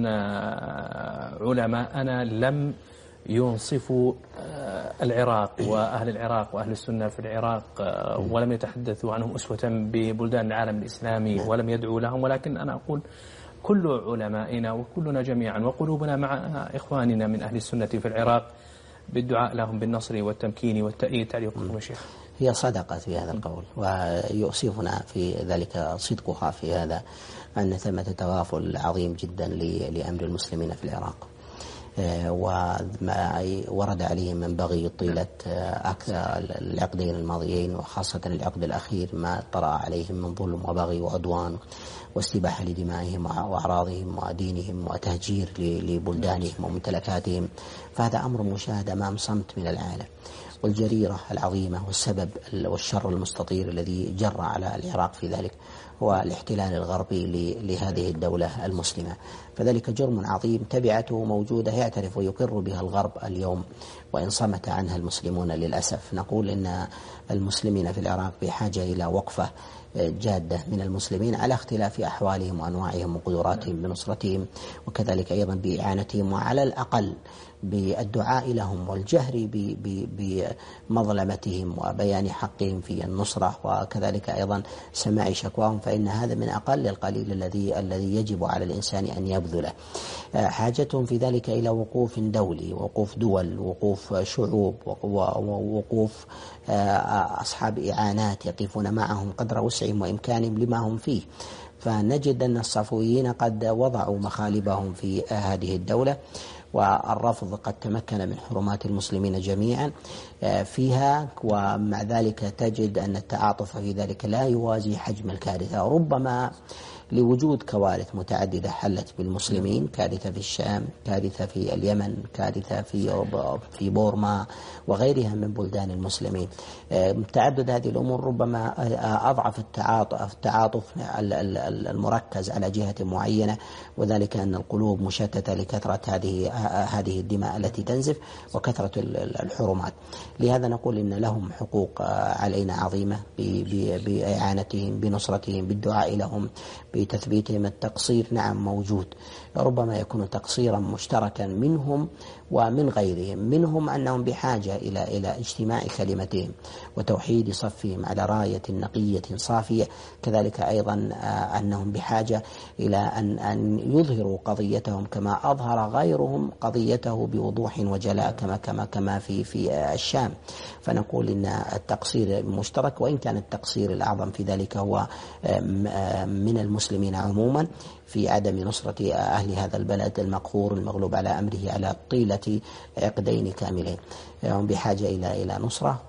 علماءنا لم ينصفوا العراق وأهل العراق وأهل السنة في العراق، ولم يتحدثوا عنهم أسوة ببلدان العالم الإسلامي ولم يدعوا لهم. ولكن أنا أقول كل علمائنا وكلنا جميعا وقلوبنا مع إخواننا من أهل السنة في العراق بالدعاء لهم بالنصر والتمكين والتأييد. تعليقكم يا شيخ؟ هي صدقت في هذا القول، ويؤسفنا في ذلك صدقها في هذا أن ثمة تغافل عظيم جدا لأمر المسلمين في العراق. وما ورد عليهم من بغي طيلة العقدين الماضيين، وخاصة العقد الأخير ما طرأ عليهم من ظلم وبغي وعدوان واستباحة لدمائهم وأعراضهم ودينهم وتهجير لبلدانهم وممتلكاتهم. فهذا أمر مشاهد أمام صمت من العالم، والجريرة العظيمة والسبب والشر المستطير الذي جر على العراق في ذلك هو الاحتلال الغربي لهذه الدولة المسلمة. فذلك جرم عظيم تبعته موجودة يعترف ويقر بها الغرب اليوم، وإن صمت عنها المسلمون للأسف. نقول إن المسلمين في العراق بحاجة إلى وقفة جادة من المسلمين على اختلاف أحوالهم وأنواعهم وقدراتهم بنصرتهم، وكذلك أيضا بإعانتهم، وعلى الأقل بالدعاء لهم والجهر بمظلمتهم وبيان حقهم في النصرة، وكذلك أيضا سماع شكواهم، فإن هذا من أقل القليل الذي يجب على الإنسان أن يبذله. حاجتهم في ذلك إلى وقوف دولي، وقوف دول، وقوف شعوب، ووقوف أصحاب إعانات يقفون معهم قدر وسعهم وإمكانهم لما هم فيه. فنجد أن الصفويين قد وضعوا مخالبهم في هذه الدولة، والرفض قد تمكن من حرمات المسلمين جميعا فيها، ومع ذلك تجد أن التعاطف في ذلك لا يوازي حجم الكارثة. ربما لوجود كوارث متعددة حلت بالمسلمين، كارثة في الشام، كارثة في اليمن، كارثة في بورما وغيرها من بلدان المسلمين. تعدد هذه الأمور ربما أضعف التعاطف المركز على جهة معينة، وذلك أن القلوب مشتتة لكثرة هذه الدماء التي تنزف وكثرة الحرمات. لهذا نقول إن لهم حقوق علينا عظيمة بإعانتهم، بنصرتهم، بالدعاء لهم، بتثبيتهم. التقصير نعم موجود، ربما يكون تقصيرا مشتركا منهم ومن غيرهم. منهم أنهم بحاجة إلى اجتماع كلمتهم وتوحيد صفهم على راية نقية صافية، كذلك أيضا أنهم بحاجة إلى أن يظهروا قضيتهم كما أظهر غيرهم قضيته بوضوح وجلاء كما في الشام. فنقول إن التقصير مشترك، وإن كان التقصير الأعظم في ذلك هو من المسلمين عموما في عدم نصرة أهل هذا البلد المقهور المغلوب على أمره على طيلة عقدين كاملين. هم بحاجة إلى نصرة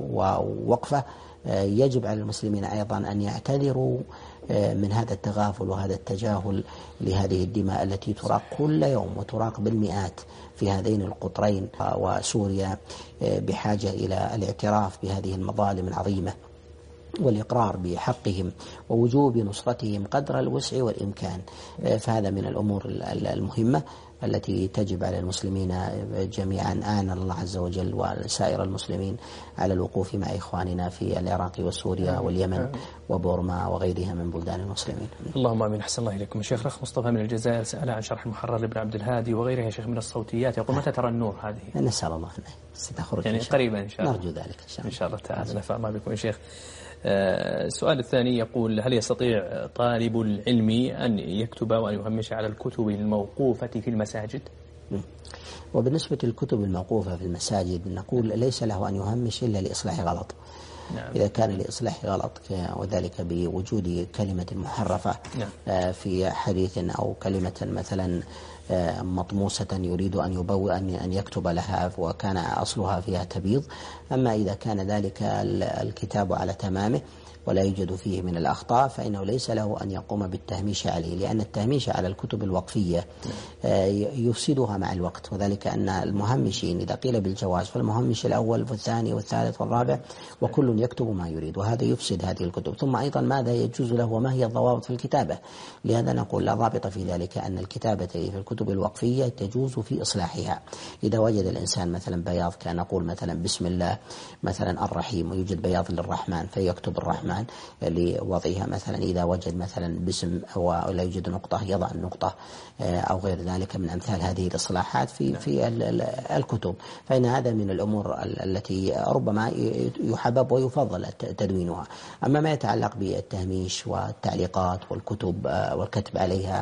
ووقفة. يجب على المسلمين أيضا أن يعتذروا من هذا التغافل وهذا التجاهل لهذه الدماء التي تراق كل يوم وتراق بالمئات في هذين القطرين. وسوريا بحاجة إلى الاعتراف بهذه المظالم العظيمة والإقرار بحقهم ووجوب نصرتهم قدر الوسع والإمكان. فهذا من الأمور المهمة التي تجب على المسلمين جميعا. أعان الله عز وجل وسائر المسلمين على الوقوف مع إخواننا في العراق وسوريا واليمن وبورما وغيرها من بلدان المسلمين. اللهم آمين. أحسن الله إليكم. الشيخ رخ مصطفى من الجزائر سأل عن شرح المحرر لابن عبد الهادي وغيرها يا شيخ من الصوتيات، يقول متى ترى النور هذه؟ نسأل الله أن ستخرج يعني قريبا إن شاء الله. نرجو ذلك إن شاء الله تعالى. نفع الله بكم يا شيخ. السؤال الثاني يقول: هل يستطيع طالب العلم أن يكتب وأن يهمش على الكتب الموقوفة في المساجد؟ وبالنسبة للكتب الموقوفة في المساجد نقول ليس له أن يهمش إلا لإصلاح غلط. نعم. إذا كان لإصلاح غلط وذلك بوجود كلمة محرفة نعم. في حديث أو كلمة مثلا مطموسة يريد أن يكتب لها وكان أصلها فيها تبييض. أما إذا كان ذلك الكتاب على تمامه ولا يوجد فيه من الأخطاء فإنه ليس له أن يقوم بالتهميش عليه، لأن التهميش على الكتب الوقفية يفسدها مع الوقت، وذلك أن المهمشين إذا قيل بالجواز فالمهمش الأول والثاني والثالث والرابع وكل يكتب ما يريد، وهذا يفسد هذه الكتب. ثم أيضا ماذا يجوز له وما هي الضوابط في الكتابة؟ لهذا نقول لا ضابط في ذلك أن الكتابة في الكتب الوقفية تجوز في إصلاحها. إذا وجد الإنسان مثلا بياض كان نقول مثلا بسم الله مثلا الرحيم ويوجد بياض للرحمن فيكتب الرحمن لوضعها، مثلا إذا وجد مثلا باسم ولا يوجد نقطة يضع النقطة أو غير ذلك من أمثال هذه الإصلاحات في الكتب، فإن هذا من الأمور التي ربما يحبب ويفضل تدوينها. أما ما يتعلق بالتهميش والتعليقات والكتب والكتب عليها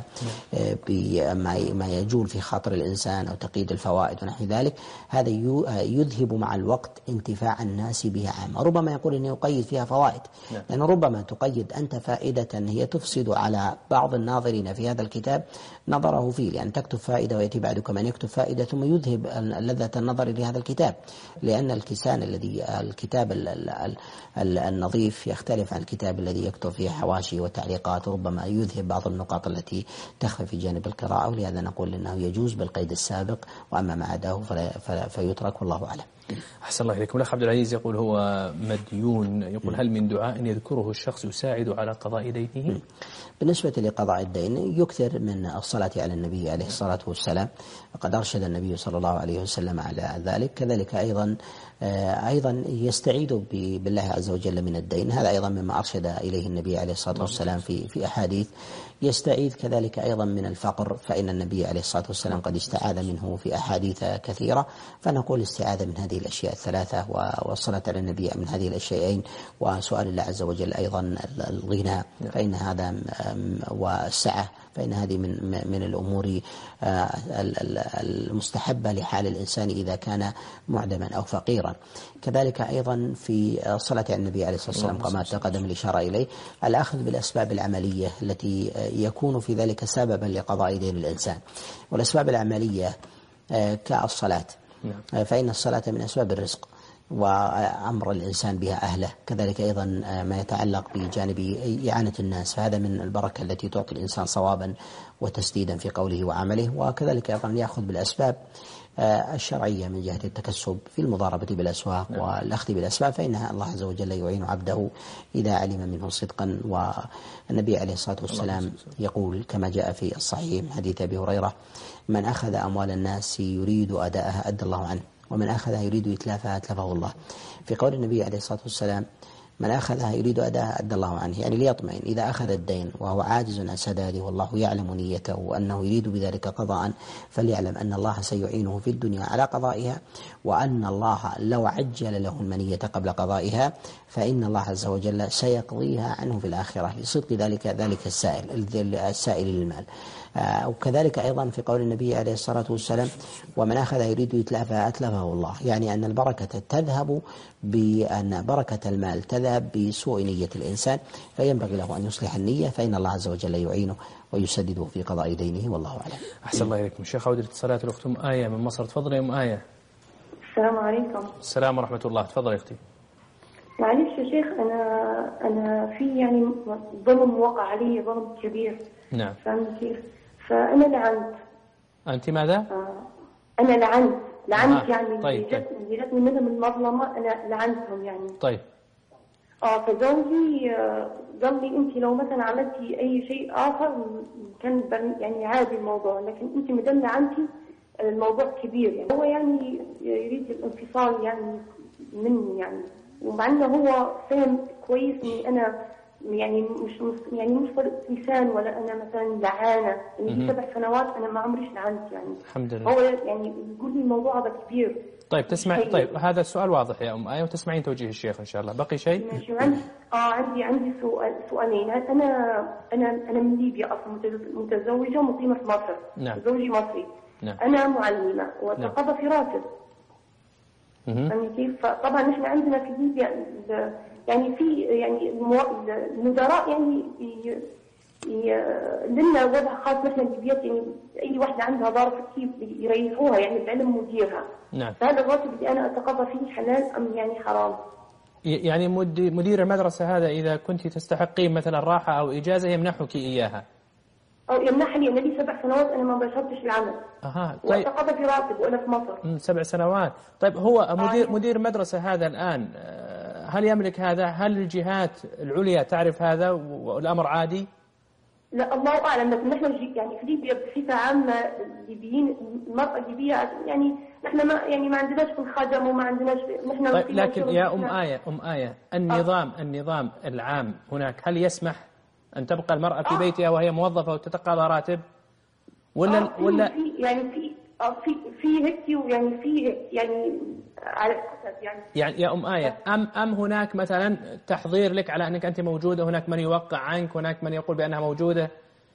بما يجول في خاطر الإنسان أو تقييد الفوائد ونحو ذلك، هذا يذهب مع الوقت انتفاع الناس بها عامة. ربما يقول إنه يقيد فيها فوائد، لأن ربما تقيد أنت فائدة هي تفسد على بعض الناظرين في هذا الكتاب نظره فيه، لأن تكتب فائدة ويأتي بعدك من يكتب فائدة ثم يذهب لذة النظر لهذا الكتاب، لأن الكتاب النظيف يختلف عن الكتاب الذي يكتب فيه حواشي وتعليقات، ربما يذهب بعض النقاط التي تخفى في جانب القراءة، ولهذا نقول إنه يجوز بالقيد السابق، وأما ما عداه فيترك، والله أعلم. أحسن الله إليكم. الأخ عبد العزيز يقول هو مديون، يقول هل من دعاء يذكره الشخص يساعد على قضاء دينه؟ بالنسبة لقضاء الدين يكثر من الصلاة على النبي عليه الصلاة والسلام، وقد أرشد النبي صلى الله عليه وسلم على ذلك. كذلك أيضا يستعيذ بالله عز وجل من الدين، هذا أيضا مما أرشد إليه النبي عليه الصلاة والسلام في أحاديث. يستعيذ كذلك أيضا من الفقر، فإن النبي عليه الصلاة والسلام قد استعاذ منه في أحاديث كثيرة، فنقول استعاذ من هذه الأشياء الثلاثة، والصلاة على النبي من هذه الأشياءين، وسؤال الله عز وجل أيضا الغنى، فإن هذا والسعة، فإن هذه من الأمور المستحبة لحال الإنسان إذا كان معدما أو فقيرا. كذلك أيضا في صلاة على النبي عليه الصلاة والسلام كما تقدم الإشارة إليه الأخذ بالأسباب العملية التي يكون في ذلك سببا لقضاء دين الإنسان، والأسباب العملية كالصلاة، فإن الصلاة من أسباب الرزق وأمر الإنسان بها أهله. كذلك أيضا ما يتعلق بجانب إعانة الناس، فهذا من البركة التي تعطي الإنسان صوابا وتسديدا في قوله وعمله. وكذلك أيضا يأخذ بالأسباب الشرعية من جهة التكسب في المضاربة بالأسواق والأخذ بالأسباب، فإن الله عز وجل يعين عبده إذا علم منه صدقا. والنبي عليه الصلاة والسلام يقول كما جاء في الصحيح من حديث أبي هريرة: من أخذ أموال الناس يريد أداءها أدى الله عنه، ومن أخذها يريد إتلافها أتلفه الله. في قول النبي عليه الصلاة والسلام: من أخذها يريد أداءها أدى الله عنه، يعني ليطمئن إذا أخذ الدين وهو عاجز عن سداده والله يعلم نيته وأنه يريد بذلك قضاء، فليعلم أن الله سيعينه في الدنيا على قضائها، وأن الله لو عجل له المنية قبل قضائها فإن الله عز وجل سيقضيها عنه في الآخرة لصدق ذلك السائل للمال. وكذلك أيضا في قول النبي عليه الصلاة والسلام: ومن أخذ يريد إتلافها أتلفه الله، يعني أن البركة تذهب بأن بركة المال تذهب بسوء نية الإنسان، فينبغي له أن يصلح النية، فإن الله عز وجل يعينه ويسدده في قضاء دينه، والله أعلم. أحسن الله إليكم. شيخ عودة اتصالات الأخت أم آية من مصر، تفضل يا أم آية. السلام عليكم. السلام ورحمة الله، تفضل يا أختي. معلش يا شيخ، أنا في يعني ظلم وقع علي، ظلم كبير. نعم. فهمت كيف؟ فأنا لعنت. أنت ماذا؟ أنا لعنت يعني طيب. جاتني منهم المظلمة، أنا لعنتهم يعني. طيب. فزوجي قال لي: أنت لو مثلا عملتي أي شيء آخر كان يعني عادي الموضوع، لكن أنت مدام لعنتي الموضوع كبير. يعني هو يعني يريد الانفصال يعني مني يعني، ومع انه هو فهم كويس اني انا يعني مش فرق لسان ولا انا مثلا لعانه، يعني 7 سنوات انا ما عمريش لعنت يعني. الحمد لله. هو يعني يقول لي الموضوع هذا كبير. طيب تسمع. طيب هذا السؤال واضح يا ام آية، وتسمعين توجيه الشيخ ان شاء الله. بقي شيء؟ ماشي. عندي سؤالين. انا من ليبيا اصلا، متزوجه ومقيمه في مصر. نعم. زوجي مصري. نعم. انا معلمه وتقاضى في راتب. يعني كيف؟ طبعا احنا عندنا في ليبيا يعني في يعني المدراء يعني لنا وضع خاص. مثلا الليبيات يعني اي واحده عندها ظرف كيف يريحوها، يعني العلم مديرها. نعم. فهذا الراتب اللي انا اتقاضى فيه حلال ام يعني حرام؟ يعني مدير المدرسه هذا اذا كنت تستحقين مثلا راحه او اجازه يمنحك اياها، أو يمنحني. أنا لي 7 سنوات أنا ما بشرتش العمل. طيب. وأتقاضى في راتب وأنا في مصر. 7 سنوات. طيب هو مدير مدرسة هذا الآن هل يملك هذا؟ هل الجهات العليا تعرف هذا والأمر عادي؟ لا الله أعلم، لكن نحن يعني في ليبيا بصفة عامة الليبيين، المرأة الليبية يعني نحن ما عندناش في الخدم وما عندناش نحن. طيب لكن يا أم آية النظام العام هناك هل يسمح أن تبقى المرأة في بيتها وهي موظفة وتتقاضى راتب؟ ولا في هيك، ويعني في يعني على حسب يعني يا أم آية أم هناك مثلا تحضير لك على أنك أنت موجودة، هناك من يوقع عنك، هناك من يقول بأنها موجودة؟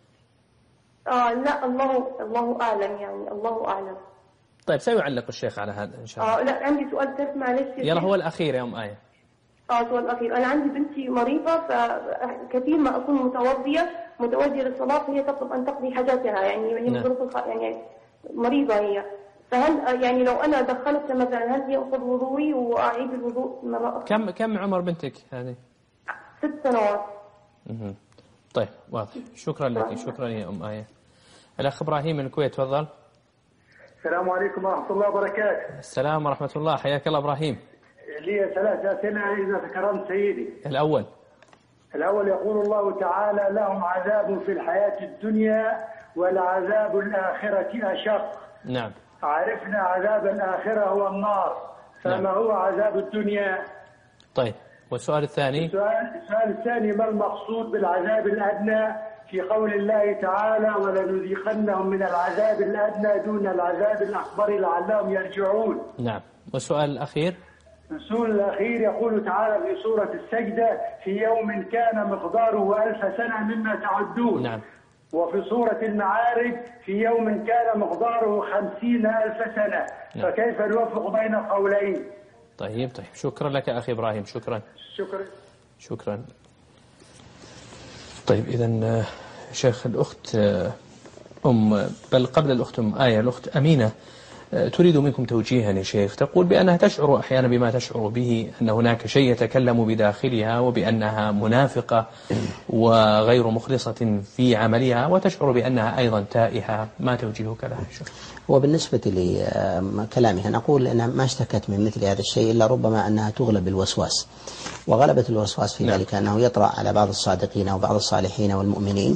لا الله أعلم يعني، الله أعلم. طيب سيعلق الشيخ على هذا إن شاء الله. لا عندي سؤال ثالث معلش. يلا هو الأخير يا أم آية. السؤال الأخير. أنا عندي بنتي مريضة، فكثير ما أكون متوجهة للصلاة، فهي تطلب أن تقضي حاجاتها، يعني هي ظروف يعني مريضة هي. فهل يعني لو أنا دخلت مثلا هل يأخذ وضوئي وأعيد الوضوء مرة أخرى؟ كم عمر بنتك هذه؟ 6 سنوات. طيب واضح. شكرا لك، شكرا يا أم آية. الأخ إبراهيم من الكويت، تفضل. السلام عليكم ورحمة الله وبركاته. السلام ورحمة الله، حياك الله إبراهيم. لي 3 أسئلة إذا تكرمت سيدي. الأول يقول الله تعالى: لهم عذاب في الحياة الدنيا ولعذاب الآخرة أشق. نعم. عرفنا عذاب الآخرة هو النار، فما هو عذاب الدنيا؟ طيب، والسؤال الثاني؟ السؤال الثاني: ما المقصود بالعذاب الأدنى في قول الله تعالى: ولنذيقنهم من العذاب الأدنى دون العذاب الأكبر لعلهم يرجعون. نعم. والسؤال الأخير؟ السؤال الأخير يقول تعالى في سورة السجدة: في يوم كان مقداره 1000 سنة مما تعدون. نعم. وفي سورة المعارج: في يوم كان مقداره 50,000 سنة. نعم. فكيف نوفق بين القولين؟ طيب، شكرا لك أخي إبراهيم، شكرا. طيب، إذن شيخ، الأخت بل قبل الأخت آية، الأخت أمينة تريد منكم توجيها يا شيخ. تقول بأنها تشعر أحيانا بما تشعر به، أن هناك شيء يتكلم بداخلها، وبأنها منافقة وغير مخلصة في عملها، وتشعر بأنها أيضا تائهة. ما توجيهك لها يا شيخ؟ وبالنسبة لكلامها نقول أنها ما اشتكت من مثل هذا الشيء، إلا ربما أنها تغلب بالوسواس، وغلبة الوسواس في ذلك أنه يطرأ على بعض الصادقين أو بعض الصالحين والمؤمنين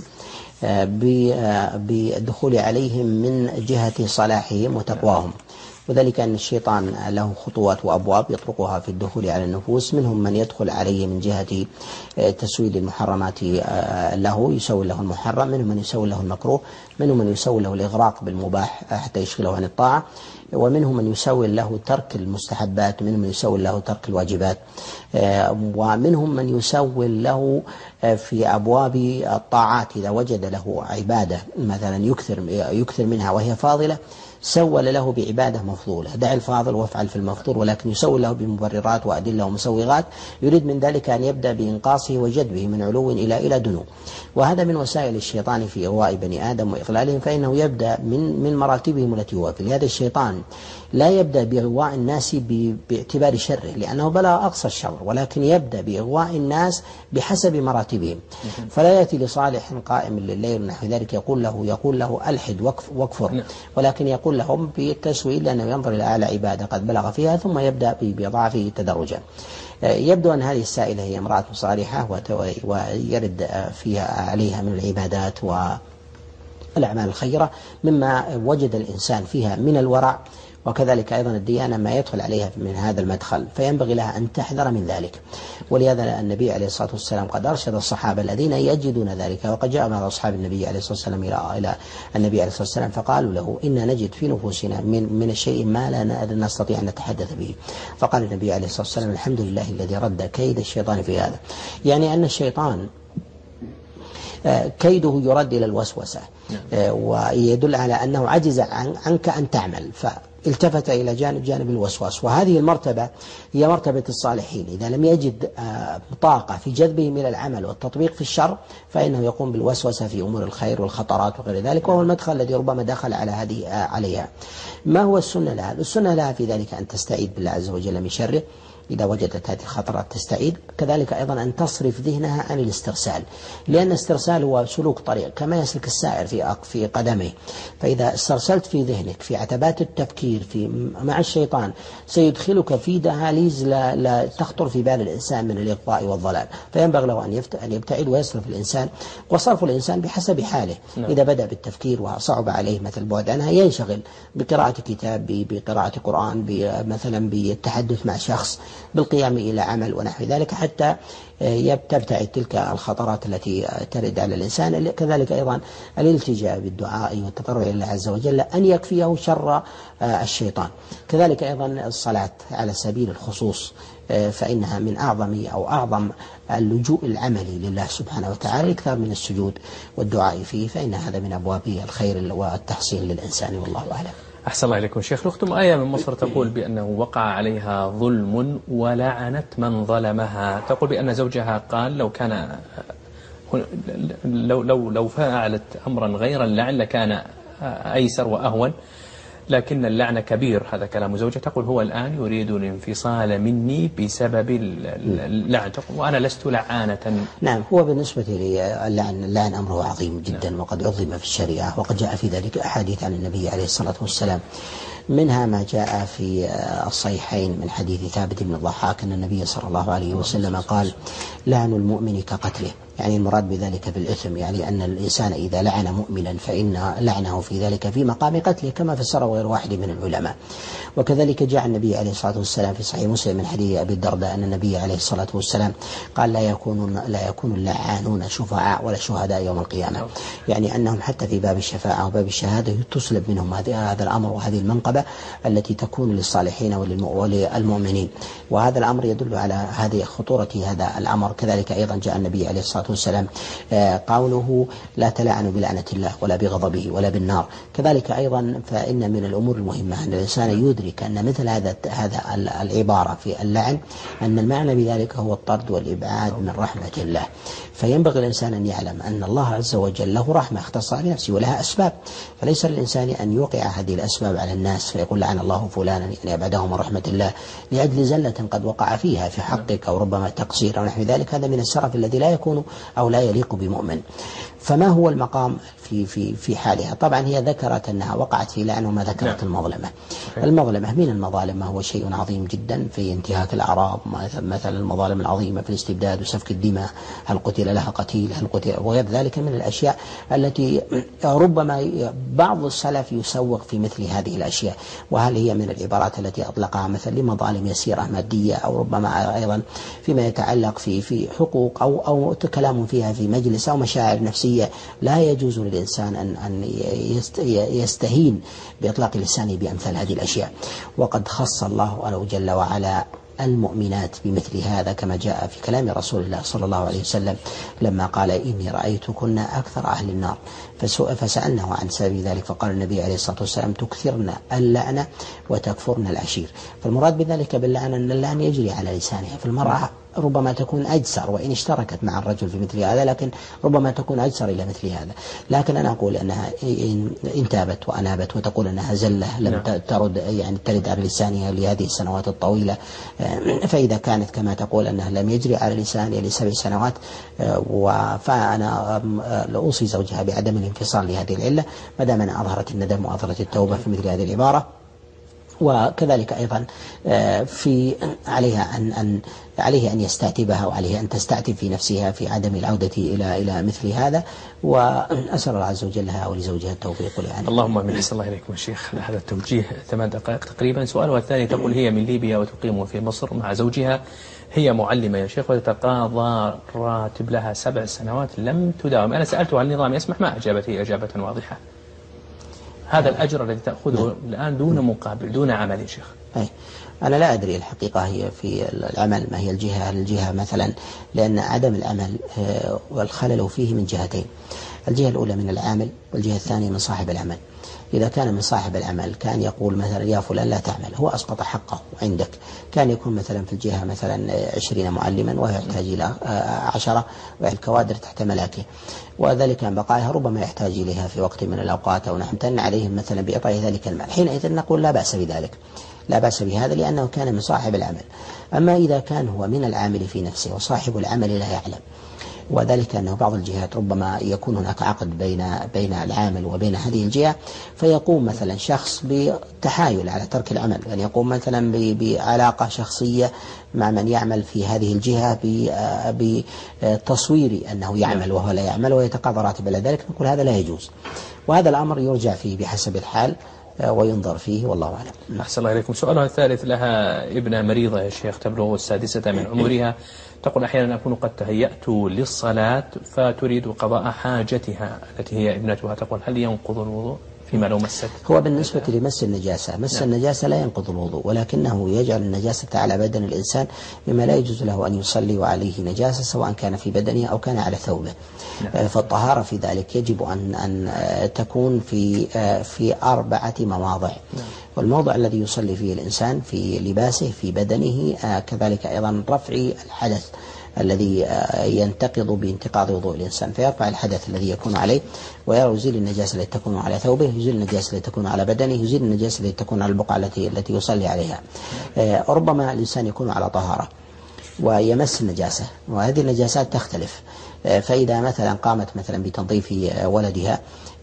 بالدخول عليهم من جهة صلاحهم وتقواهم، وذلك أن الشيطان له خطوات وأبواب يطرقها في الدخول على النفوس. منهم من يدخل عليه من جهة تسويل المحرمات له، يسوي له المحرم، منهم من يسوي له المكروه، منهم من يسوي له الإغراق بالمباح حتى يشغله عن الطاعة، ومنهم من يسوي له ترك المستحبات، ومنهم من يسوي له ترك الواجبات، ومنهم من يسوي له في أبواب الطاعات إذا وجد له عبادة مثلا يكثر منها وهي فاضلة، سول له بعبادة مفضولة. دع الفاضل وافعل في المفضول، ولكن يسول له بمبررات وأدلة ومسوغات، يريد من ذلك أن يبدأ بإنقاصه وجذبه من علو إلى دنو. وهذا من وسائل الشيطان في إغواء بني آدم وإضلالهم، فإنه يبدأ من مراتبهم التي هو في. هذا الشيطان لا يبدأ بإغواء الناس باعتبار شره، لأنه بلغ أقصى الشر، ولكن يبدأ بإغواء الناس بحسب مراتبهم. فلا يأتي لصالح قائم لليل ونحو ذلك يقول له ألحد واكفر، ولكن يقول لهم بالتسويل، لأنه ينظر إلى أعلى عبادة قد بلغ فيها، ثم يبدأ بضعفه تدرجا. يبدو أن هذه السائلة هي امرأة صالحة ويرد فيها عليها من العبادات والأعمال الخيرة مما وجد الإنسان فيها من الورع، وكذلك أيضا الديانة ما يدخل عليها من هذا المدخل، فينبغي لها أن تحذر من ذلك. ولهذا النبي عليه الصلاة والسلام قد أرشد الصحابة الذين يجدون ذلك، وقد جاء بعض أصحاب النبي عليه الصلاة والسلام إلى النبي عليه الصلاة والسلام فقالوا له: إنا نجد في نفوسنا من الشيء ما لا نستطيع أن نتحدث به. فقال النبي عليه الصلاة والسلام: الحمد لله الذي رد كيد الشيطان في هذا. يعني أن الشيطان كيده يرد إلى الوسوسة، ويدل على أنه عجز عنك أن تعمل، فالتفت إلى جانب الوسواس. وهذه المرتبة هي مرتبة الصالحين. إذا لم يجد طاقة في جذبهم إلى العمل والتطبيق في الشر، فإنه يقوم بالوسوسة في أمور الخير والخطرات وغير ذلك، وهو المدخل الذي ربما دخل عليها. ما هو السنة لها؟ السنة لها في ذلك أن تستعيذ بالله عز وجل من شره إذا وجدت هذه الخطرات، تستعيذ. كذلك أيضا أن تصرف ذهنها عن الاسترسال، لأن الاسترسال هو سلوك طريق كما يسلك السائر في قدمه. فإذا استرسلت في ذهنك في عتبات التفكير مع الشيطان، سيدخلك في دهاليز لا تخطر في بال الإنسان من الإغواء والضلال. فينبغي له أن يبتعد ويصرف الإنسان، وصرف الإنسان بحسب حاله. إذا بدأ بالتفكير وصعب عليه مثل البعد عنها، ينشغل بقراءة كتاب، بقراءة قرآن، مثلا بالتحدث مع شخص، بالقيام إلى عمل ونحو ذلك، حتى تبتعد تلك الخطرات التي ترد على الإنسان. كذلك أيضا الالتجاء بالدعاء والتضرع إلى الله عز وجل أن يكفيه شر الشيطان. كذلك أيضا الصلاة على سبيل الخصوص، فإنها من أعظم اللجوء العملي لله سبحانه وتعالى، اكثر من السجود والدعاء فيه، فإن هذا من أبواب الخير والتحصين للإنسان، والله أعلم. أحسن الله إليكم شيخ. الأخت آية من مصر تقول بأنه وقع عليها ظلم ولعنت من ظلمها. تقول بأن زوجها قال لو فعلت أمرا غير اللعن لكان أيسر وأهون، لكن اللعن كبير. هذا كلام زوجها. تقول هو الآن يريد الانفصال مني بسبب اللعن، وأنا لست لعانة. نعم، هو بالنسبة لي اللعن أمره عظيم جدا. نعم. وقد عظم في الشريعة، وقد جاء في ذلك أحاديث عن النبي عليه الصلاة والسلام، منها ما جاء في الصحيحين من حديث ثابت بن الضحاك أن النبي صلى الله عليه وسلم قال: لعن المؤمن كقتله. يعني المراد بذلك بالإثم، يعني أن الإنسان إذا لعن مؤمنا فإن لعنه في ذلك في مقام قتله، كما فسره غير واحد من العلماء. وكذلك جاء النبي عليه الصلاة والسلام في صحيح مسلم من حديث أبي الدرداء أن النبي عليه الصلاة والسلام قال: لا يكون اللعانون شفعاء ولا شهداء يوم القيامة. يعني أنهم حتى في باب الشفاعة وباب الشهادة تسلب منهم هذا الأمر وهذه المنقبة التي تكون للصالحين وللمؤمنين. وهذا الأمر يدل على هذه خطورة هذا الأمر. كذلك أيضا جاء النبي عليه الصلاة والسلام قوله: لا تلعنوا بلعنة الله ولا بغضبه ولا بالنار. كذلك أيضا فإن من الأمور المهمة أن الإنسان يدرك أن مثل هذا العبارة في اللعن أن المعنى بذلك هو الطرد والإبعاد من رحمة الله. فينبغي الإنسان أن يعلم أن الله عز وجل له رحمة اختصها بنفسه ولها أسباب، فليس للإنسان أن يوقع هذه الأسباب على الناس فيقول لعن الله فلانا، يعني أبعده من رحمة الله لأجل زلة قد وقع فيها في حقك أو ربما تقصير أو نحو ذلك. هذا من السرف الذي لا يكون أو لا يليق بمؤمن. فما هو المقام في حالها؟ طبعا هي ذكرت أنها وقعت في لعن وما ذكرت المظلمة. المظلمة من المظالم ما هو شيء عظيم جدا في انتهاك الأعراض، مثلا المظالم العظيمة في الاستبداد وسفك الدماء، هل قتل لها قتيل، هل قتل، وغير ذلك من الأشياء التي ربما بعض السلف يسوق في مثل هذه الأشياء. وهل هي من العبارات التي أطلقها مثلا لمظالم يسيرة مادية، أو ربما أيضا فيما يتعلق في حقوق أو كلام فيها في مجلس أو مشاعر نفسية. لا يجوز للإنسان أن يستهين بإطلاق لسانه بأمثال هذه الأشياء. وقد خص الله جل وعلا المؤمنات بمثل هذا كما جاء في كلام رسول الله صلى الله عليه وسلم لما قال: إني رأيتكن أكثر أهل النار. فسألناه عن سبب ذلك فقال النبي عليه الصلاة والسلام: تكثرن اللعنة وتكفرن العشير. فالمراد بذلك باللعنة أن اللعن يجري على لسانها. فالمرأة ربما تكون أجسر وإن اشتركت مع الرجل في مثل هذا، لكن ربما تكون أجسر إلى مثل هذا. لكن أنا أقول أنها إن تابت وأنابت وتقول أنها زلة لم ترد على لسانها لهذه السنوات الطويلة، فإذا كانت كما تقول أنها لم يجري على لسانها ل7 سنوات، فأنا أوصي زوجها بعدم الانفصال لهذه العلة ما دام أنها أظهرت الندم وأظهرت التوبة في مثل هذه العبارة. وكذلك أيضا عليه أن يستعتبها وعليه أن تستعتب في نفسها في عدم العودة إلى مثل هذا. وأسأل الله عز وجل لها ولزوجها التوفيق والإعانة. اللهم آمين. أسأل الله إليكم الشيخ هذا التوجيه 8 دقائق تقريبا. سؤالها الثاني تقول: هي من ليبيا وتقيم في مصر مع زوجها، هي معلمة يا شيخ وتتقاضى راتب لها 7 سنوات لم تداوم. أنا سألتها عن النظام يسمح، ما أجابت هي إجابة واضحة. هذا الأجر الذي تأخذه الآن دون مقابل دون عمل يا شيخ. أنا لا أدري الحقيقة هي في العمل ما هي الجهة مثلا، لأن عدم العمل والخلل فيه من جهتين: الجهة الأولى من العامل والجهة الثانية من صاحب العمل. إذا كان من صاحب العمل كان يقول مثلا: يا فلان لا تعمل، هو أسقط حقه عندك. كان يكون مثلا في الجهة مثلا 20 معلما وهو يحتاج إلى 10 والكوادر تحت ملاكه، وذلك عن بقائها ربما يحتاج إليها في وقت من الأوقات أو نحن تن عليهم مثلا بإعطاء ذلك المال. حينئذ نقول لا بأس بذلك، لا بأس بهذا لأنه كان من صاحب العمل. أما إذا كان هو من العامل في نفسه وصاحب العمل لا يعلم، وذلك أنه بعض الجهات ربما يكون هناك عقد بين العامل وبين هذه الجهة، فيقوم مثلا شخص بتحايل على ترك العمل، يعني يقوم مثلا بعلاقة شخصية مع من يعمل في هذه الجهة بتصوير أنه يعمل وهو لا يعمل ويتقاضى راتب على ذلك. نقول هذا لا يجوز، وهذا الأمر يرجع فيه بحسب الحال وينظر فيه، والله أعلم. أحسن الله إليكم. سؤالها الثالث: لها ابنة مريضة يا شيخ تبلغ 6 من عمرها، تقول: أحيانا أكون قد تهيأت للصلاة فتريد قضاء حاجتها التي هي ابنتها، تقول: هل ينقض الوضوء؟ فيما لو مست؟ هو بالنسبة لمس النجاسة، مس النجاسة لا ينقض الوضوء، ولكنه يجعل النجاسة على بدن الإنسان مما لا يجوز له أن يصلي وعليه نجاسة سواء كان في بدنه أو كان على ثوبه. فالطهارة في ذلك يجب أن تكون في 4 مواضع. والموضع الذي يصلي فيه الإنسان في لباسه في بدنه، كذلك أيضا رفع الحدث الذي ينتقض بانتقاض وضوء الإنسان، فيرفع الحدث الذي يكون عليه ويزيل النجاسة التي تكون على ثوبه، يزيل النجاسة التي تكون على بدنه، يزيل النجاسة التي تكون على البقعة التي يصلي عليها. ربما الإنسان يكون على طهارة ويمس النجاسة، وهذه النجاسات تختلف. فإذا مثلا قامت مثلا بتنظيف ولدها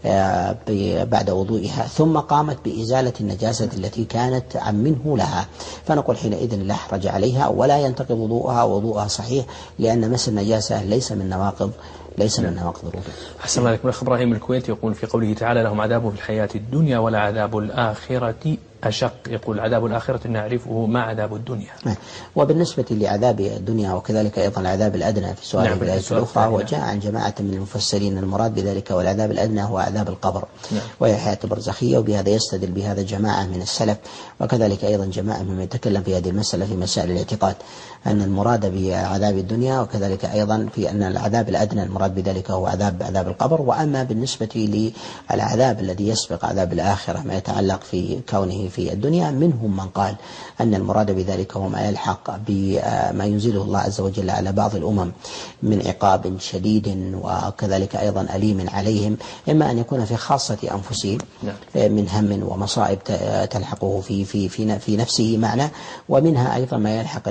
بعد وضوئها ثم قامت بإزالة النجاسة التي كانت منه لها، فنقول حينئذ لا حرج عليها ولا ينتقض وضوءها صحيح، لأن مس النجاسة ليس من نواقض الوضوء. أحسن عليكم. الأخ إبراهيم الكويتي يقول في قوله تعالى: لهم عذاب في الحياة الدنيا ولا عذاب الآخرة أشق. يقول عذاب الآخرة نعرفه، ما عذاب الدنيا؟ وبالنسبة لعذاب الدنيا وكذلك أيضا العذاب الأدنى في سؤال الآية الأخرى، وجاء عن جماعة من المفسرين المراد بذلك والعذاب الأدنى هو عذاب القبر وهي حياة برزخية، وبهذا يستدل بهذا جماعة من السلف وكذلك أيضا جماعة ممن يتكلم في هذه المسألة في مسائل الاعتقاد، أن المراد بعذاب الدنيا وكذلك أيضا في أن العذاب الأدنى المراد بذلك هو عذاب القبر. وأما بالنسبة للعذاب الذي يسبق عذاب الآخرة ما يتعلق في كونه في الدنيا، منهم من قال أن المراد بذلك هو ما يلحق بما ينزله الله عز وجل على بعض الأمم من عقاب شديد وكذلك أيضا أليم عليهم، إما أن يكون في خاصة أنفسهم من هم ومصائب تلحقه في نفسه معنى، ومنها أيضا ما يلحق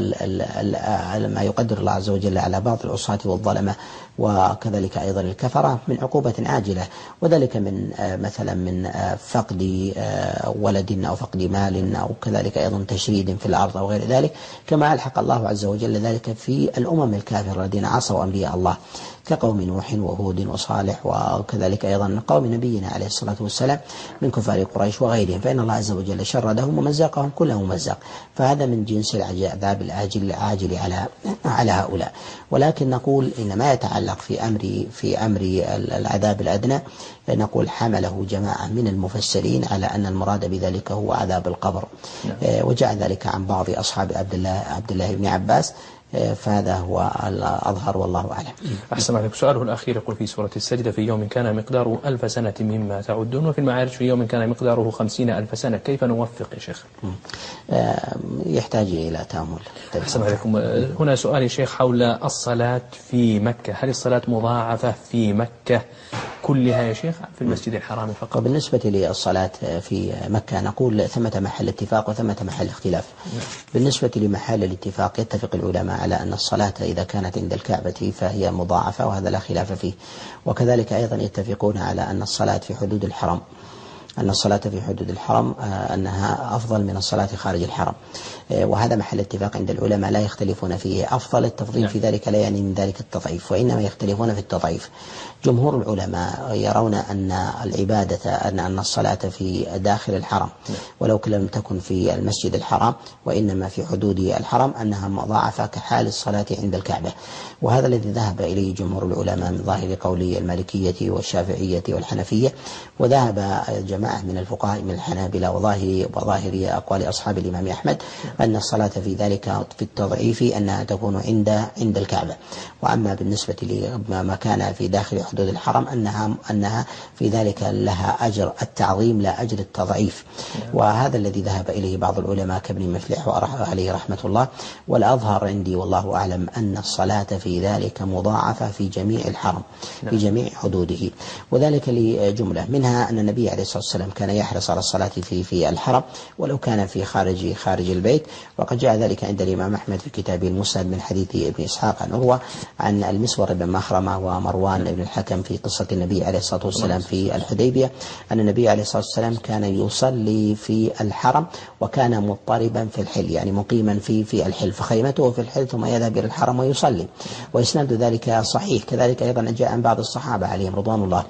ما يقدر الله عز وجل على بعض العصاة والظلمة وكذلك أيضا الكفرة من عقوبة عاجلة، وذلك من مثلا من فقد ولد أو فقد مال أو كذلك أيضا تشريد في الأرض أو غير ذلك، كما ألحق الله عز وجل ذلك في الأمم الكافرة الذين عصوا أنبياء الله كقوم نوح وهود وصالح وكذلك أيضا قوم نبينا عليه الصلاة والسلام من كفار قريش وغيرهم، فإن الله عز وجل شردهم ومزقهم كل ممزق، فهذا من جنس العذاب العاجل على هؤلاء. ولكن نقول إن ما يتعلق في أمر العذاب الأدنى نقول حمله جماعة من المفسرين على أن المراد بذلك هو عذاب القبر، وجاء ذلك عن بعض أصحاب عبد الله بن عباس، فهذا هو الأظهر والله أعلم. أحسن عليكم. سؤاله الأخير يقول في سورة السجدة: في يوم كان مقداره 1000 سنة مما تعدون، وفي المعارج في يوم كان مقداره 50,000 سنة، كيف نوفق يا شيخ؟ يحتاج إلى تأمل. أحسن عليكم. هنا سؤال يا شيخ حول الصلاة في مكة، هل الصلاة مضاعفة في مكة كلها يا شيخ في المسجد الحرام فقط؟ وبالنسبة للصلاة في مكة نقول ثمة محل اتفاق وثمة محل اختلاف. بالنسبة لمحل الاتفاق يتفق العلماء على أن الصلاة إذا كانت عند الكعبة فهي مضاعفة وهذا لا خلاف فيه، وكذلك أيضا يتفقون على أن الصلاة في حدود الحرم أنها أفضل من الصلاة خارج الحرم، وهذا محل اتفاق عند العلماء لا يختلفون فيه. أفضل التفضيل في ذلك لا يعني من ذلك التضعيف، وإنما يختلفون في التضعيف. جمهور العلماء يرون أن العبادة أن الصلاة في داخل الحرم ولو لم تكن في المسجد الحرام وإنما في حدود الحرم أنها مضاعفة كحال الصلاة عند الكعبة، وهذا الذي ذهب إليه جمهور العلماء من ظاهر قول المالكية والشافعية والحنفية، وذهب جماعة من الفقهاء من الحنابلة وظاهر أقوال أصحاب الإمام أحمد أن الصلاة في ذلك في التضعيف أنها تكون عند الكعبة. وأما بالنسبة لما كان في داخل حدود الحرم أنها في ذلك لها أجر التعظيم لا أجر التضعيف، وهذا الذي ذهب إليه بعض العلماء كابن مفلح عليه رحمة الله. والأظهر عندي والله أعلم أن الصلاة في ذلك مضاعفة في جميع الحرم في جميع حدوده، وذلك لجملة منها أن النبي عليه الصلاة والسلام كان يحرص على الصلاة في الحرم ولو كان في خارج البيت، وقد جاء ذلك عند الإمام أحمد في كتابه المسند من حديث ابن إسحاق عن عروة عن المسور بن مخرمة ومروان بن الحكم في قصة النبي عليه الصلاة والسلام في الحديبية أن النبي عليه الصلاة والسلام كان يصلي في الحرم وكان مضطربا في الحل، يعني مقيما في الحل، فخيمته في الحل ثم يذهب إلى الحرم ويصلي، وإسناد ذلك صحيح. كذلك أيضا جاء عن بعض الصحابة عليهم رضوان الله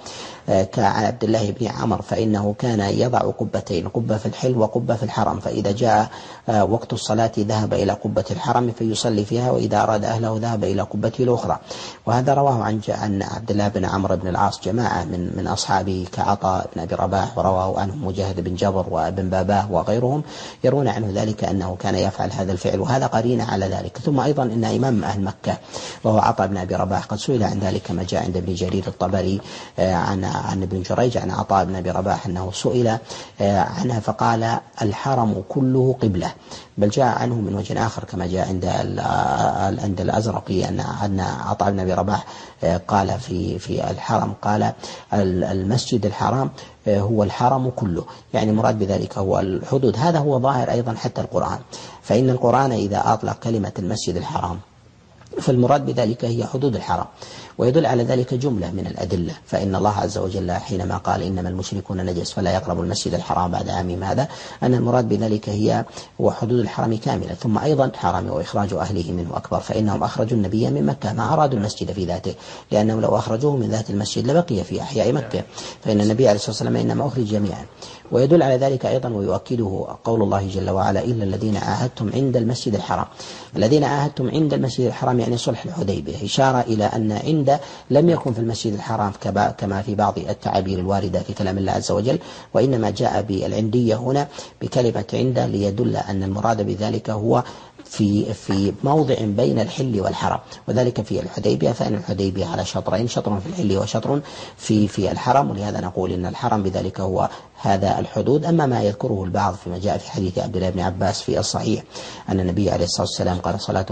كعبد الله بن عمرو فإنه كان يضع قبتين، قبة في الحل وقبة في الحرم، فإذا جاء وقت الصلاة ذهب إلى قبة الحرم فيصلي فيها، وإذا أراد أهله ذهب إلى قبته الأخرى. وهذا رواه عن عبد الله بن عمرو بن العاص جماعة من أصحابه كعطاء بن أبي رباح، ورواه عنه مجاهد بن جبر وابن باباه وغيرهم يرون عنه ذلك أنه كان يفعل هذا الفعل، وهذا قرينة على ذلك. ثم أيضا إن إمام أهل مكة وهو عطاء بن أبي رباح قد سئل عن ذلك كما جاء عند ابن جرير الطبري عن ابن جريج عن عطاء بن أبي رباح أنه سئل عنها فقال الحرم كله قبلة. بل جاء عنه من وجه آخر كما جاء عند الأزرقي أن عطاء بن أبي رباح قال في الحرم قال المسجد الحرام هو الحرم كله، يعني مراد بذلك هو الحدود. هذا هو ظاهر أيضا حتى القرآن، فإن القرآن إذا أطلق كلمة المسجد الحرام فالمراد بذلك هي حدود الحرم، ويدل على ذلك جملة من الأدلة. فإن الله عز وجل حينما قال إنما المشركون نجس فلا يقربوا المسجد الحرام بعد عامهم هذا، أن المراد بذلك هي وحدود الحرم كاملة. ثم أيضا حرام وإخراج أهله منه أكبر، فإنهم أخرجوا النبي من مكة ما أرادوا المسجد في ذاته، لأنهم لو أخرجوه من ذات المسجد لبقي في أحياء مكة، فإن النبي عليه الصلاة والسلام إنما أخرج جميعا. ويدل على ذلك أيضا ويؤكده قول الله جل وعلا إلا الذين عاهدتم عند المسجد الحرام. الذين عاهدتم عند المسجد الحرام يعني صلح الحديبية، إشارة إلى أن عند لم يكن في المسجد الحرام كما في بعض التعابير الواردة في كلام الله عز وجل، وإنما جاء بالعندية هنا بكلمة عند ليدل أن المراد بذلك هو في موضع بين الحل والحرم، وذلك في الحديبية، فإن الحديبية على شطرين، شطر في الحل وشطر في الحرم، ولهذا نقول إن الحرم بذلك هو هذا الحدود. أما ما يذكره البعض فيما جاء في حديث عبد الله بن عباس في الصحيح أن النبي عليه الصلاة والسلام قال صلاة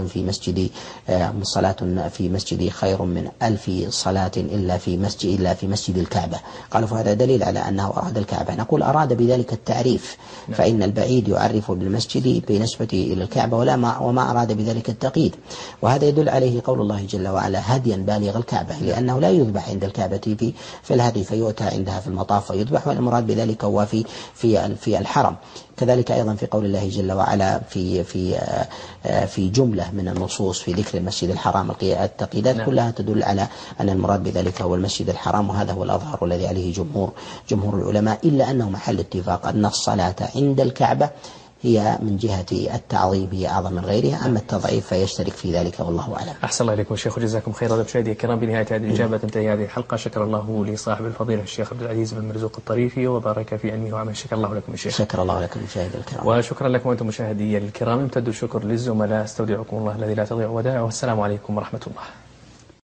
في مسجدي خير من 1000 صلاة إلا في مسجد الكعبة. قالوا فهذا دليل على أنه أراد الكعبة. نقول أراد بذلك التعريف، فإن البعيد يعرف بالمسجد بالنسبة إلى الكعبة وما أراد بذلك التقييد. وهذا يدل عليه قول الله جل وعلا هديا بالغ الكعبة، لأنه لا يذبح عند الكعبة في الهدي، فيؤتى عندها في المطاف فيذبح، والمراد بذلك هو في الحرم. كذلك أيضا في قول الله جل وعلا في جملة من النصوص في ذكر المسجد الحرام التقييدات كلها تدل على أن المراد بذلك هو المسجد الحرام، وهذا هو الأظهر والذي عليه جمهور العلماء، إلا أنه محل اتفاق أن الصلاة عند الكعبة هي من جهة التعظيم هي أعظم من غيرها، أما التضعيف فيشترك في ذلك والله أعلم. أحسن الله إليكم شيخ، وجزاكم خيرا. مشاهدينا الكرام، بنهاية هذه الإجابة تنتهي هذه الحلقة. شكر الله لصاحب الفضيلة الشيخ عبد العزيز بن مرزوق الطريفي وبارك في علمه وعمله. شكر الله لكم الشيخ. شكر الله لكم مشاهدي الكرام. وشكرا لكم أنتم مشاهدي الكرام. امتد الشكر للزملاء. استودعكم الله الذي لا تضيع ودائعه، والسلام عليكم ورحمة الله.